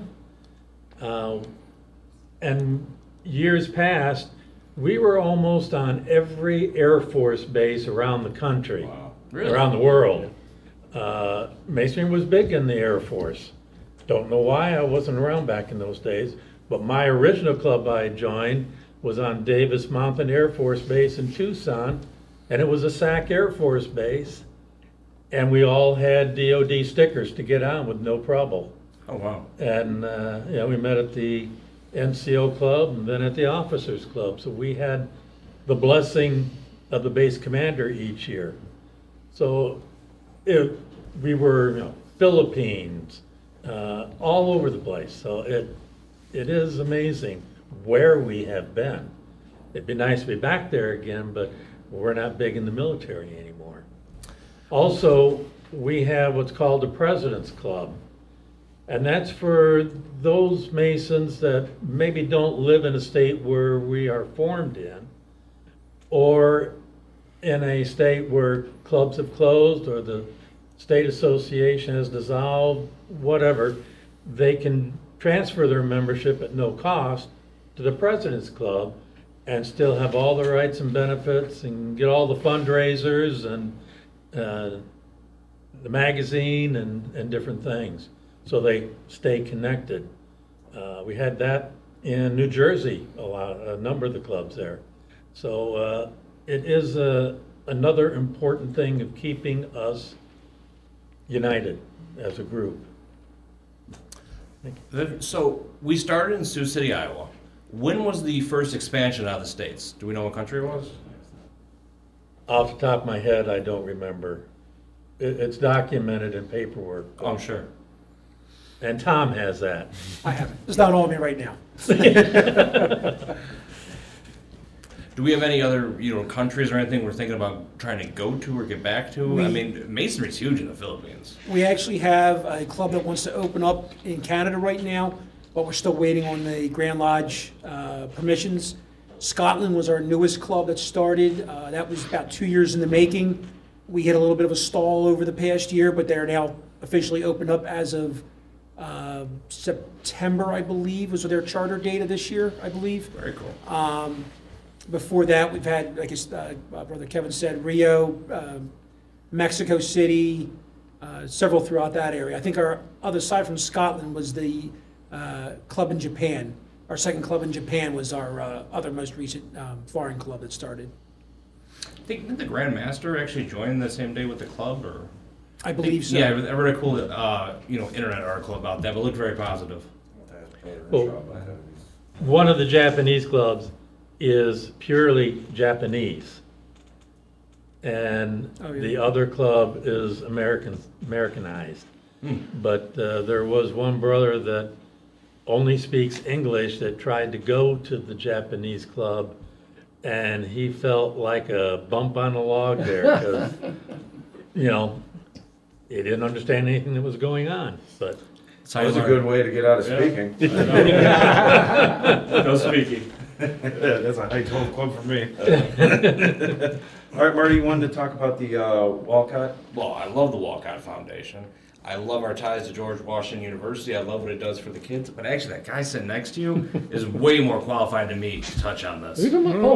And years past, we were almost on every Air Force base around the country, Really? around the world. Masonry was big in the Air Force. Don't know why, I wasn't around back in those days, but my original club I joined was on Davis Mountain Air Force Base in Tucson, and it was a SAC Air Force Base, and we all had DOD stickers to get on with no trouble. Oh, wow. And we met at the NCO club and then at the officers club. So we had the blessing of the base commander each year. So we were Philippines, all over the place. So it is amazing where we have been. It'd be nice to be back there again, but we're not big in the military anymore. Also, we have what's called the President's Club. And that's for those Masons that maybe don't live in a state where we are formed in, or in a state where clubs have closed or the state association has dissolved, whatever. They can transfer their membership at no cost to the President's Club and still have all the rights and benefits and get all the fundraisers and the magazine and different things. So they stay connected. We had that in New Jersey, a number of the clubs there. So it is another important thing of keeping us united as a group. So we started in Sioux City, Iowa. When was the first expansion out of the States? Do we know what country it was? Off the top of my head, I don't remember. It's documented in paperwork. Oh, I'm sure. And Tom has that. I haven't. It's not on me right now. Do we have any other, countries or anything we're thinking about trying to go to or get back to? I mean, Masonry's huge in the Philippines. We actually have a club that wants to open up in Canada right now, but we're still waiting on the Grand Lodge permissions. Scotland was our newest club that started. That was about 2 years in the making. We hit a little bit of a stall over the past year, but they're now officially opened up as of September, I believe, was their charter date of this year, I believe. Very cool. Before that, we've had, like Brother Kevin said, Rio, Mexico City, several throughout that area. I think our other side from Scotland was the club in Japan. Our second club in Japan was our other most recent foreign club that started. I think, did the Grand Master actually join the same day with the club, or? I believe so. Yeah, I read a cool, internet article about that, but it looked very positive. Well, one of the Japanese clubs, is purely Japanese. And the other club is Americanized. But there was one brother that only speaks English that tried to go to the Japanese club, and he felt like a bump on a log there because, you know, he didn't understand anything that was going on. But that was a good way to get out of speaking. No speaking. That's a high 12 club for me. All right, Marty, you wanted to talk about the Walcott? Well, I love the Walcott Foundation. I love our ties to George Washington University. I love what it does for the kids. But actually, that guy sitting next to you is way more qualified than me to touch on this.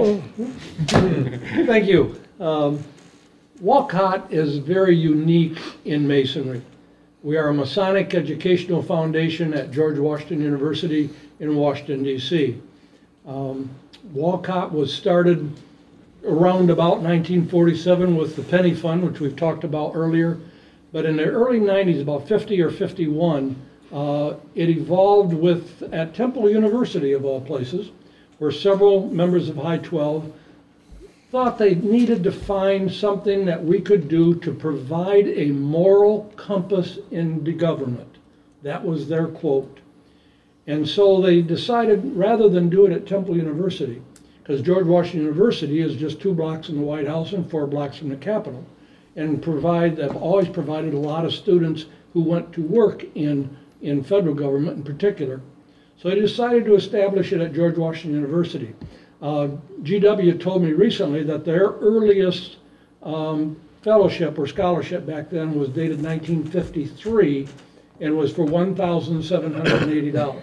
Thank you. Walcott is very unique in Masonry. We are a Masonic educational foundation at George Washington University in Washington, D.C. Walcott was started around about 1947 with the Penny Fund, which we've talked about earlier. But in the early 90s, about 50 or 51, it evolved at Temple University, of all places, where several members of High 12 thought they needed to find something that we could do to provide a moral compass in the government. That was their quote. And so they decided, rather than do it at Temple University, because George Washington University is just 2 blocks from the White House and 4 blocks from the Capitol, and have always provided a lot of students who went to work in federal government in particular. So they decided to establish it at George Washington University. GW told me recently that their earliest fellowship or scholarship back then was dated 1953 and was for $1,780.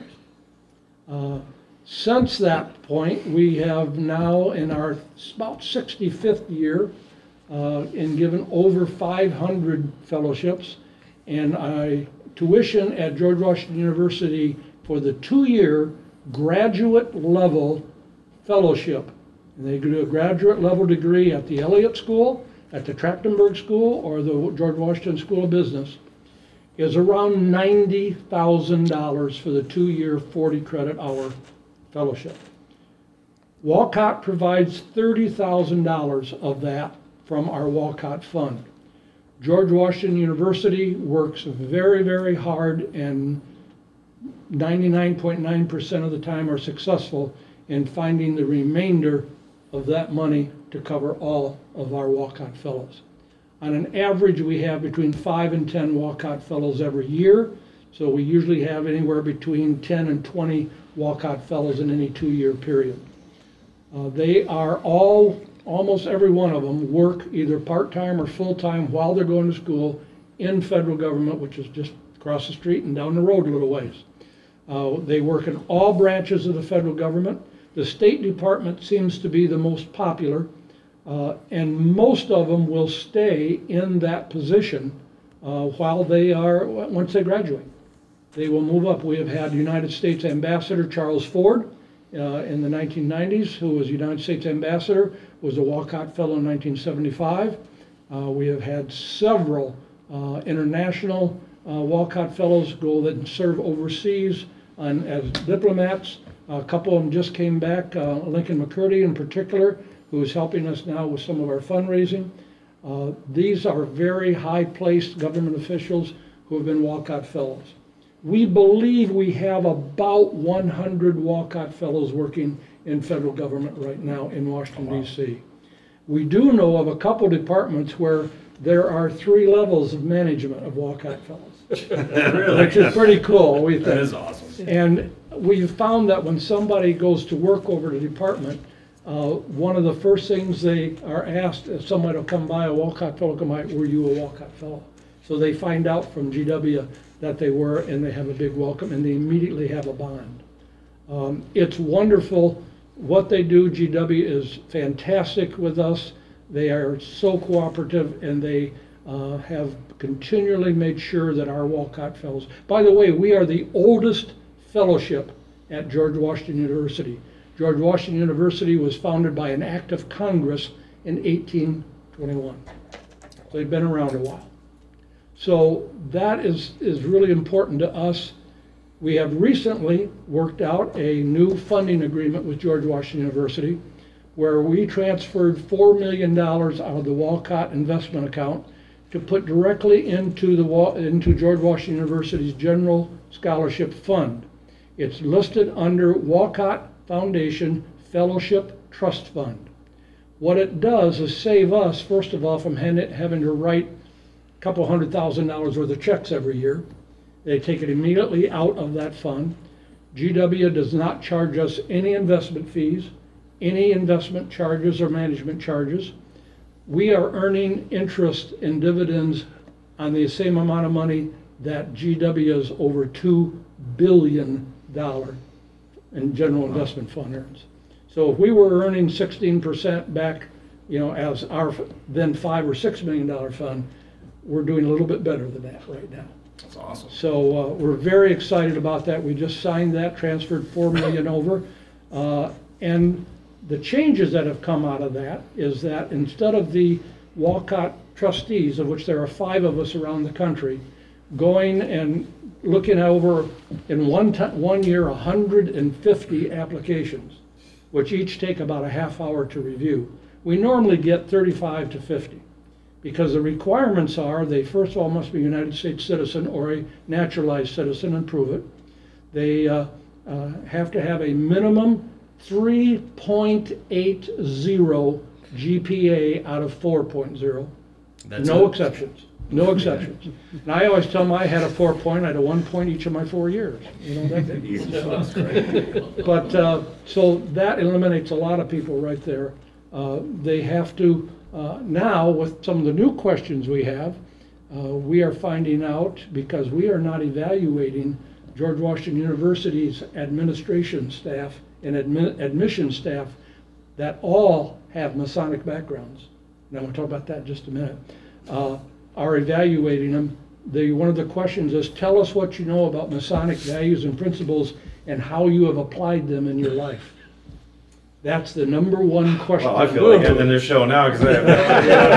Since that point, we have now in our about 65th year and given over 500 fellowships, and tuition at George Washington University for the 2-year graduate level fellowship. And they do a graduate level degree at the Elliott School, at the Trachtenberg School, or the George Washington School of Business, is around $90,000 for the 2-year 40 credit hour fellowship. Walcott provides $30,000 of that from our Walcott Fund. George Washington University works very, very hard, and 99.9% of the time are successful in finding the remainder of that money to cover all of our Walcott Fellows. On an average, we have between 5 and 10 Walcott Fellows every year, so we usually have anywhere between 10 and 20 Walcott Fellows in any 2-year period. They are almost every one of them work either part-time or full-time while they're going to school in federal government, which is just across the street and down the road a little ways. They work in all branches of the federal government. The State Department seems to be the most popular, and most of them will stay in that position once they graduate. They will move up. We have had United States Ambassador Charles Ford in the 1990s, who was United States Ambassador, was a Walcott Fellow in 1975. We have had several international Walcott Fellows go and serve overseas as diplomats. A couple of them just came back, Lincoln McCurdy in particular, who is helping us now with some of our fundraising. These are very high-placed government officials who have been Walcott Fellows. We believe we have about 100 Walcott Fellows working in federal government right now in Washington, D.C. We do know of a couple departments where there are 3 levels of management of Walcott Fellows, which is pretty cool, we think. That is awesome. And we've found that when somebody goes to work over the department, one of the first things they are asked, if somebody will come by, a Walcott Fellow come by, were you a Walcott Fellow? So they find out from GW that they were, and they have a big welcome, and they immediately have a bond. It's wonderful what they do. GW is fantastic with us. They are so cooperative, and they have continually made sure that our Walcott Fellows, by the way, we are the oldest fellowship at George Washington University. George Washington University was founded by an act of Congress in 1821. So they've been around a while. So that is really important to us. We have recently worked out a new funding agreement with George Washington University. where we transferred $4 million out of the Walcott investment account to put directly into George Washington University's General Scholarship Fund. It's listed under Walcott Foundation Fellowship Trust Fund. What it does is save us, first of all, from having to write a couple $100,000 worth of checks every year. They take it immediately out of that fund. GW does not charge us any investment fees, any investment charges or management charges. We are earning interest and dividends on the same amount of money that GW's over $2 billion in general investment fund earns. So if we were earning 16% back, as our then $5 or $6 million fund, we're doing a little bit better than that right now. That's awesome. So we're very excited about that. We just signed that, transferred $4 million over, and the changes that have come out of that is that instead of the Walcott trustees, of which there are 5 of us around the country, going and looking over in one year 150 applications, which each take about a half hour to review, we normally get 35 to 50. Because the requirements are they first of all must be a United States citizen or a naturalized citizen and prove it. They have to have a minimum 3.80 GPA out of 4.0. No exceptions. No exceptions. And I always tell them I had a 4 point, I had a 1 point each of my 4 years. That's great. But so that eliminates a lot of people right there. They have to, now with some of the new questions we have, we are finding out, because we are not evaluating George Washington University's administration staff and admission staff that all have Masonic backgrounds. And I'm going to talk about that in just a minute. Are evaluating them. One of the questions is, tell us what you know about Masonic values and principles and how you have applied them in your life. That's the number one question. Well, I feel like ending this show now because I have no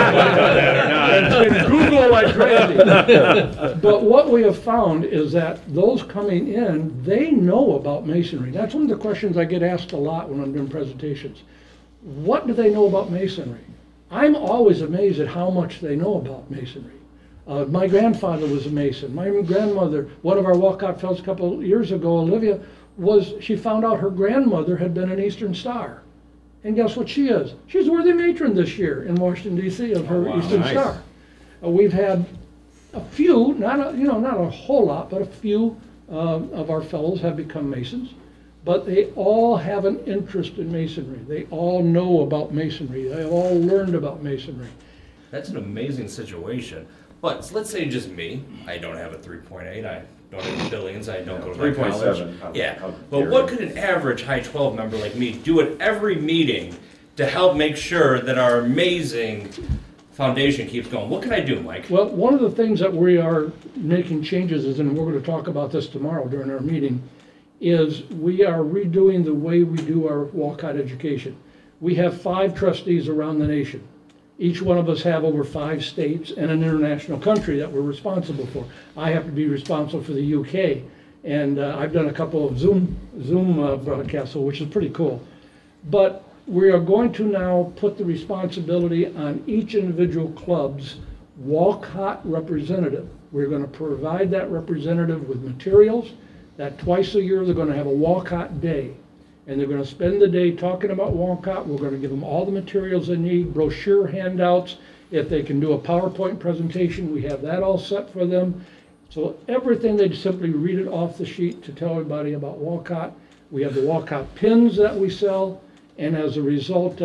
idea if I Google like crazy. But what we have found is that those coming in, they know about Masonry. That's one of the questions I get asked a lot when I'm doing presentations. What do they know about Masonry? I'm always amazed at how much they know about Masonry. My grandfather was a Mason. My grandmother, one of our Walcott Fellows a couple of years ago, Olivia, she found out her grandmother had been an Eastern Star. And guess what she is? She's worthy matron this year in Washington, D.C. of her Eastern Star. We've had a few, not a whole lot, but a few of our fellows have become Masons. But they all have an interest in Masonry. They all know about Masonry. They all learned about Masonry. That's an amazing situation. But let's say just me. I don't have a 3.8. I don't have billions. I don't go to college. 3.7. Yeah. But what could an average high 12 member like me do at every meeting to help make sure that our amazing foundation keeps going? What can I do, Mike? Well, one of the things that we are making changes is, and we're going to talk about this tomorrow during our meeting, is we are redoing the way we do our Walcott education. We have 5 trustees around the nation. Each one of us have over 5 states and an international country that we're responsible for. I have to be responsible for the UK, and I've done a couple of Zoom broadcasts, which is pretty cool. But we are going to now put the responsibility on each individual club's Walcott representative. We're going to provide that representative with materials. That twice a year they're going to have a Walcott Day, and they're going to spend the day talking about Walcott. We're going to give them all the materials they need, brochure handouts. If they can do a PowerPoint presentation, we have that all set for them. So everything, they simply read it off the sheet to tell everybody about Walcott. We have the Walcott pins that we sell, and as a result,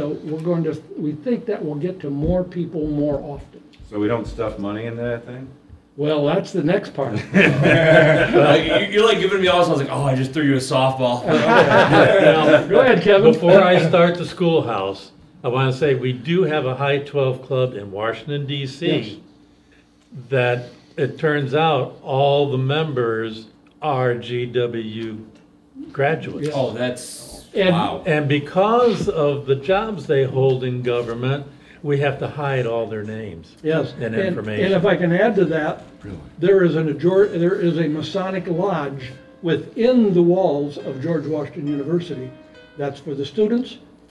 we think that will get to more people more often. So we don't stuff money into that thing? Well, that's the next part. You're like giving me all this. I was like, oh, I just threw you a softball. Now, go ahead, Kevin. Before I start the schoolhouse, I want to say we do have a High 12 club in Washington, D.C. Yes. That it turns out all the members are GW graduates. Oh, that's wow. And because of the jobs they hold in government, we have to hide all their names. Yes, and information. And if I can add to that, there is a Masonic lodge within the walls of George Washington University. That's for the students,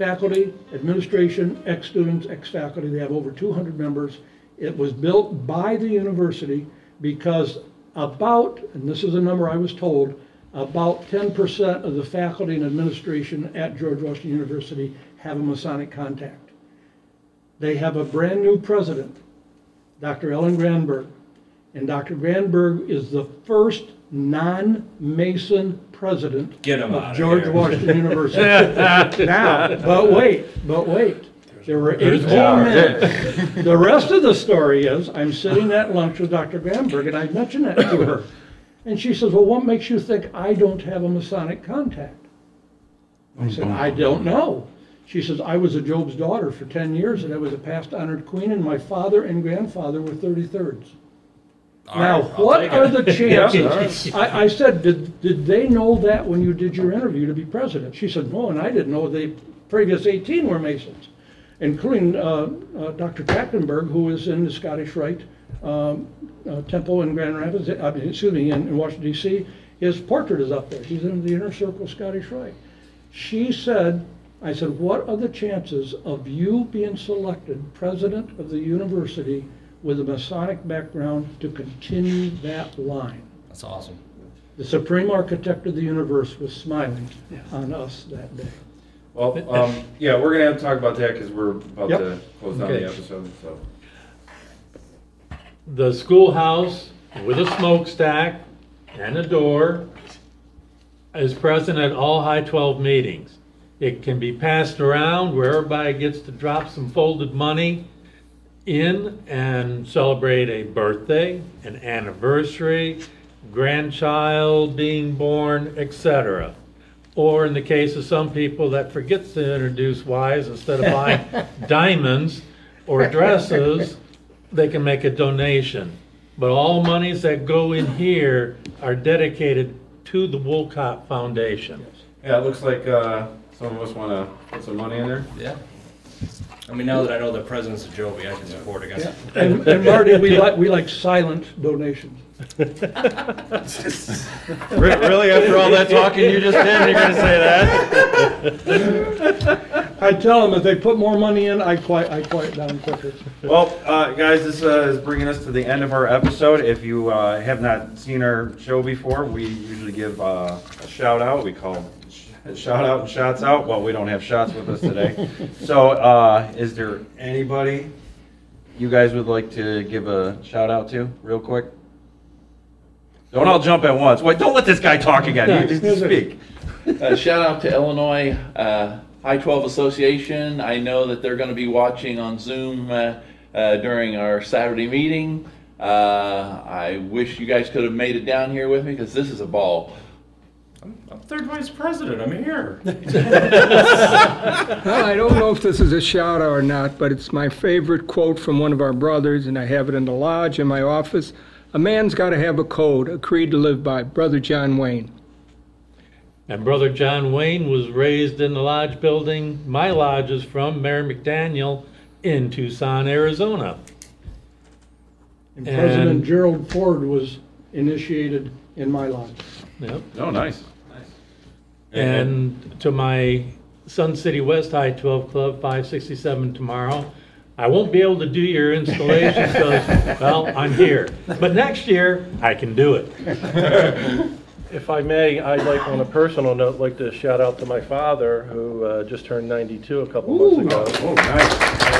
faculty, administration, ex-students, ex-faculty. They have over 200 members. It was built by the university because about, and this is a number I was told, about 10% of the faculty and administration at George Washington University have a Masonic contact. They have a brand new president, Dr. Ellen Granberg. And Dr. Granberg is the first non-Mason president of George Washington University. Now, but wait. There were 18 men. The rest of the story is, I'm sitting at lunch with Dr. Granberg, and I mentioned that to her. And she says, well, what makes you think I don't have a Masonic contact? I said, I don't know. She says, I was a Job's daughter for 10 years, and I was a past honored queen, and my father and grandfather were 33rds. Now, what are the chances? I said, did they know that when you did your interview to be president? She said, no, and I didn't know the previous 18 were Masons, including Dr. Trachtenberg, who is in the Scottish Rite Temple in Grand Rapids, in Washington, D.C. His portrait is up there. He's in the Inner Circle Scottish Rite. She said, I said, what are the chances of you being selected president of the university with a Masonic background to continue that line? That's awesome. The supreme architect of the universe was smiling on us that day. Well, yeah, we're going to have to talk about that because we're about to close down the episode. So, the schoolhouse with a smokestack and a door is present at all High 12 meetings. It can be passed around where everybody gets to drop some folded money in and celebrate a birthday, an anniversary, grandchild being born, etc. Or in the case of some people that forgets to introduce wives, instead of buying diamonds or dresses, they can make a donation. But all monies that go in here are dedicated to the Wolcott Foundation. yeah, it looks like some of us want to put some money in there. Yeah. I mean, now that I know the president's a Joby, I can support against it. And Marty, we like silent donations. Really, after all that talking you just did, you're going to say that? I tell them if they put more money in, I quiet down quicker. Well, guys, this is bringing us to the end of our episode. If you have not seen our show before, we usually give a shout out. We call shout out and shots out. Well, we don't have shots with us today. So, is there anybody you guys would like to give a shout out to, real quick? Don't all jump at once. Wait, don't let this guy talk again. You just speak. Shout out to Illinois High 12 Association. I know that they're going to be watching on Zoom during our Saturday meeting. I wish you guys could have made it down here with me because this is a ball. I'm third vice president. I'm here. Well, I don't know if this is a shout out or not, but it's my favorite quote from one of our brothers, and I have it in the lodge in my office. A man's got to have a code, a creed to live by. Brother John Wayne. And Brother John Wayne was raised in the lodge building my lodge is from, Mary McDaniel, in Tucson, Arizona. And President Gerald Ford was initiated in my lodge. Yep. Oh, nice. And to my Sun City West High 12 Club, 567 tomorrow. I won't be able to do your installation because, well, I'm here. But next year, I can do it. If I may, I'd like, on a personal note, like to shout out to my father, who just turned 92 a couple months ago. Oh, nice.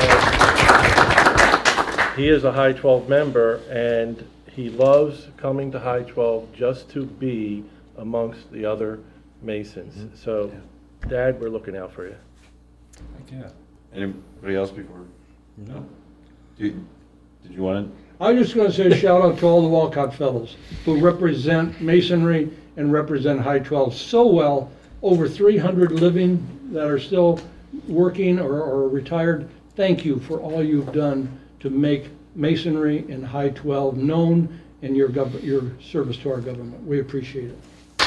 He is a High 12 member, and he loves coming to High 12 just to be amongst the other Masons. Mm-hmm. So, Dad, we're looking out for you. Yeah. Anybody else before? No. Did you want to? I was just going to say a shout out to all the Wolcott Fellows who represent Masonry and represent High 12 so well. Over 300 living that are still working or retired. Thank you for all you've done to make Masonry and High 12 known in your service to our government. We appreciate it.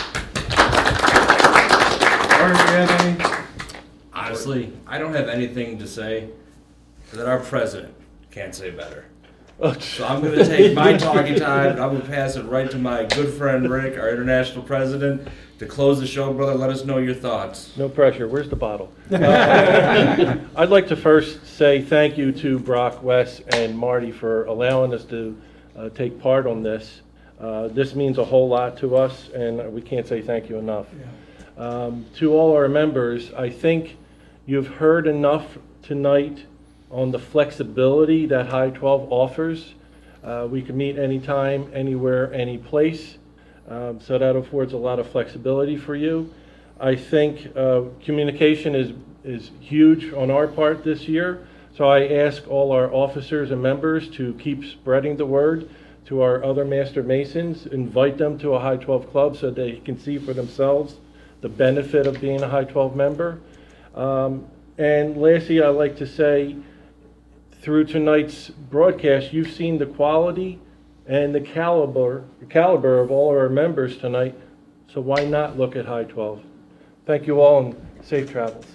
Honestly, I don't have anything to say that our president can't say better. So I'm going to take my talking time and I'm going to pass it right to my good friend Rick, our international president. to close the show, brother, let us know your thoughts. No pressure. Where's the bottle? I'd like to first say thank you to Brock, Wes, and Marty for allowing us to take part on this. This means a whole lot to us, and we can't say thank you enough. To all our members, I think you've heard enough tonight on the flexibility that High 12 offers. We can meet anytime, anywhere, any place. So that affords a lot of flexibility for you. I think communication is huge on our part this year. So I ask all our officers and members to keep spreading the word to our other Master Masons, invite them to a High 12 club so they can see for themselves the benefit of being a High 12 member. And lastly, I'd like to say, through tonight's broadcast, you've seen the quality and the caliber of all of our members tonight, so why not look at High 12? Thank you all, and safe travels.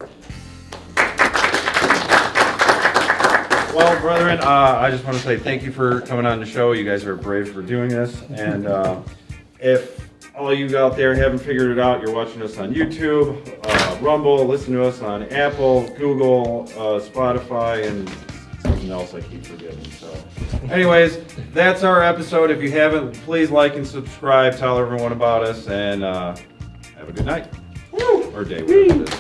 Well, brethren, I just want to say thank you for coming on the show. You guys are brave for doing this. And if all you out there haven't figured it out, you're watching us on YouTube, Rumble, listen to us on Apple, Google, Spotify, and something else I keep forgetting. So, anyways, that's our episode. If you haven't, please like and subscribe. Tell everyone about us, and have a good night. Woo! Or day, whatever it is.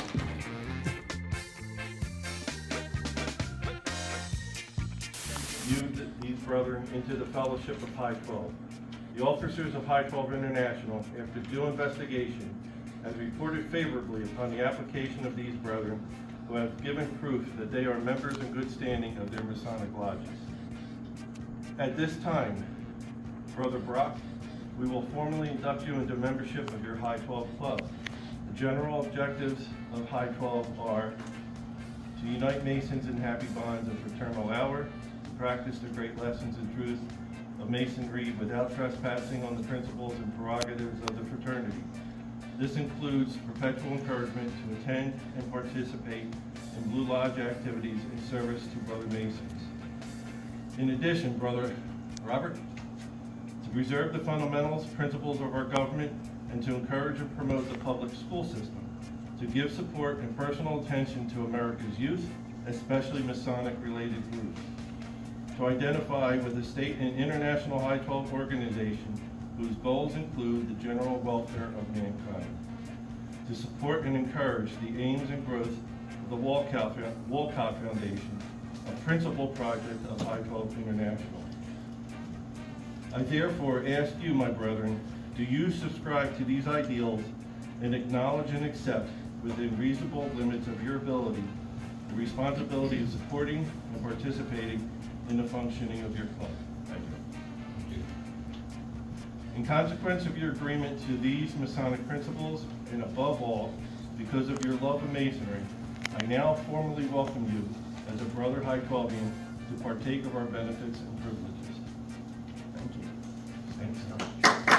These brethren into the fellowship of High 12. The officers of High 12 International, after due investigation, has reported favorably upon the application of these brethren who have given proof that they are members in good standing of their Masonic lodges. At this time, Brother Brock, we will formally induct you into membership of your High 12 club. The general objectives of High 12 are to unite Masons in happy bonds of fraternal hour, practice the great lessons and truths of Masonry without trespassing on the principles and prerogatives of the fraternity. This includes perpetual encouragement to attend and participate in Blue Lodge activities in service to Brother Masons. In addition, Brother Robert, to preserve the fundamentals, principles of our government, and to encourage and promote the public school system, to give support and personal attention to America's youth, especially Masonic-related groups, to identify with a state and international High 12 organization whose goals include the general welfare of mankind, to support and encourage the aims and growth of the Walcott Foundation, a principal project of High 12 International. I therefore ask you, my brethren, do you subscribe to these ideals and acknowledge and accept, within reasonable limits of your ability, the responsibility of supporting and participating in the functioning of your club? Thank you. In consequence of your agreement to these Masonic principles, and above all, because of your love of Masonry, I now formally welcome you as a brother High 12ian to partake of our benefits and privileges. Thank you. Thanks so much.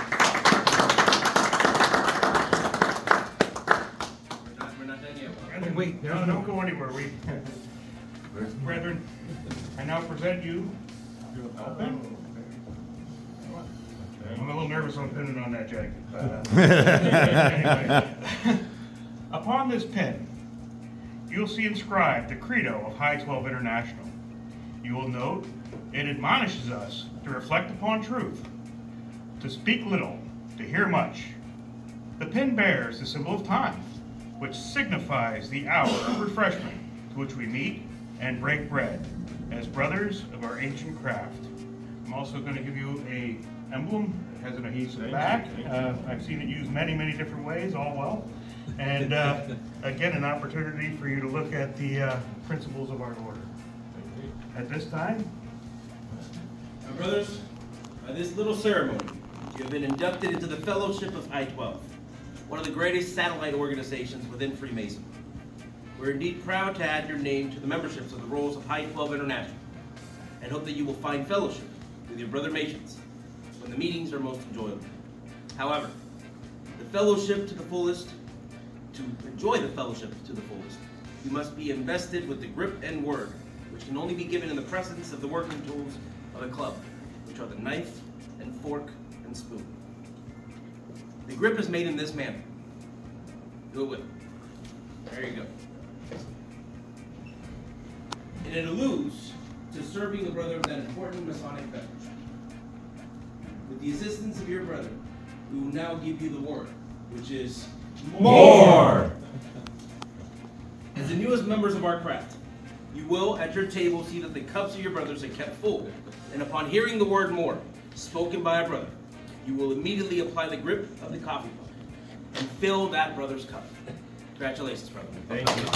We're not done yet. Wait, no, don't go anywhere. Brethren, I now present you. I'm a little nervous on pinning on that jacket. Anyway, upon this pin, you'll see inscribed the credo of High 12 International. You will note it admonishes us to reflect upon truth, to speak little, to hear much. The pin bears the symbol of time, which signifies the hour of refreshment to which we meet and break bread as brothers of our ancient craft. I'm also going to give you a emblem. It has an adhesive back. I've seen it used many, many different ways, all well. And again, an opportunity for you to look at the principles of our order. At this time, my brothers, by this little ceremony, you have been inducted into the Fellowship of High 12, one of the greatest satellite organizations within Freemasonry. We're indeed proud to add your name to the memberships of the rolls of High 12 International, and hope that you will find fellowship with your brother Masons when the meetings are most enjoyable. However, the fellowship to the fullest, to enjoy the fellowship to the fullest, you must be invested with the grip and word, which can only be given in the presence of the working tools of a club, which are the knife and fork and spoon. The grip is made in this manner. Do it with it. There you go. And it alludes to serving the brother of that important Masonic beverage. With the assistance of your brother, we will now give you the word, which is more. As the newest members of our craft, you will at your table see that the cups of your brothers are kept full. And upon hearing the word more, spoken by a brother, you will immediately apply the grip of the coffee mug and fill that brother's cup. Congratulations, brother. Thank you.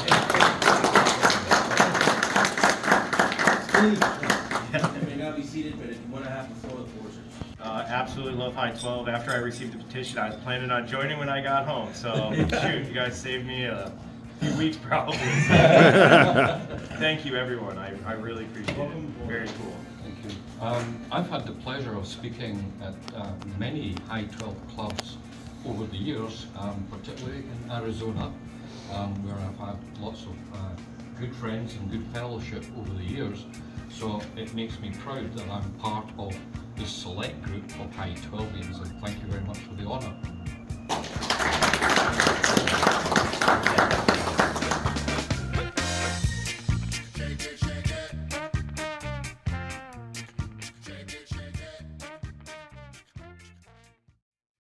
You may now be seated, but if you want to have the floor, the floor is yours. Absolutely love High 12. After I received the petition, I was planning on joining when I got home. So, shoot, you guys saved me a few weeks probably. So. Thank you, everyone. I really appreciate it. Very cool. Thank you. I've had the pleasure of speaking at many High 12 clubs over the years, particularly in Arizona, where I've had lots of good friends and good fellowship over the years. So it makes me proud that I'm part of this select group of High 12ians, and thank you very much for the honour.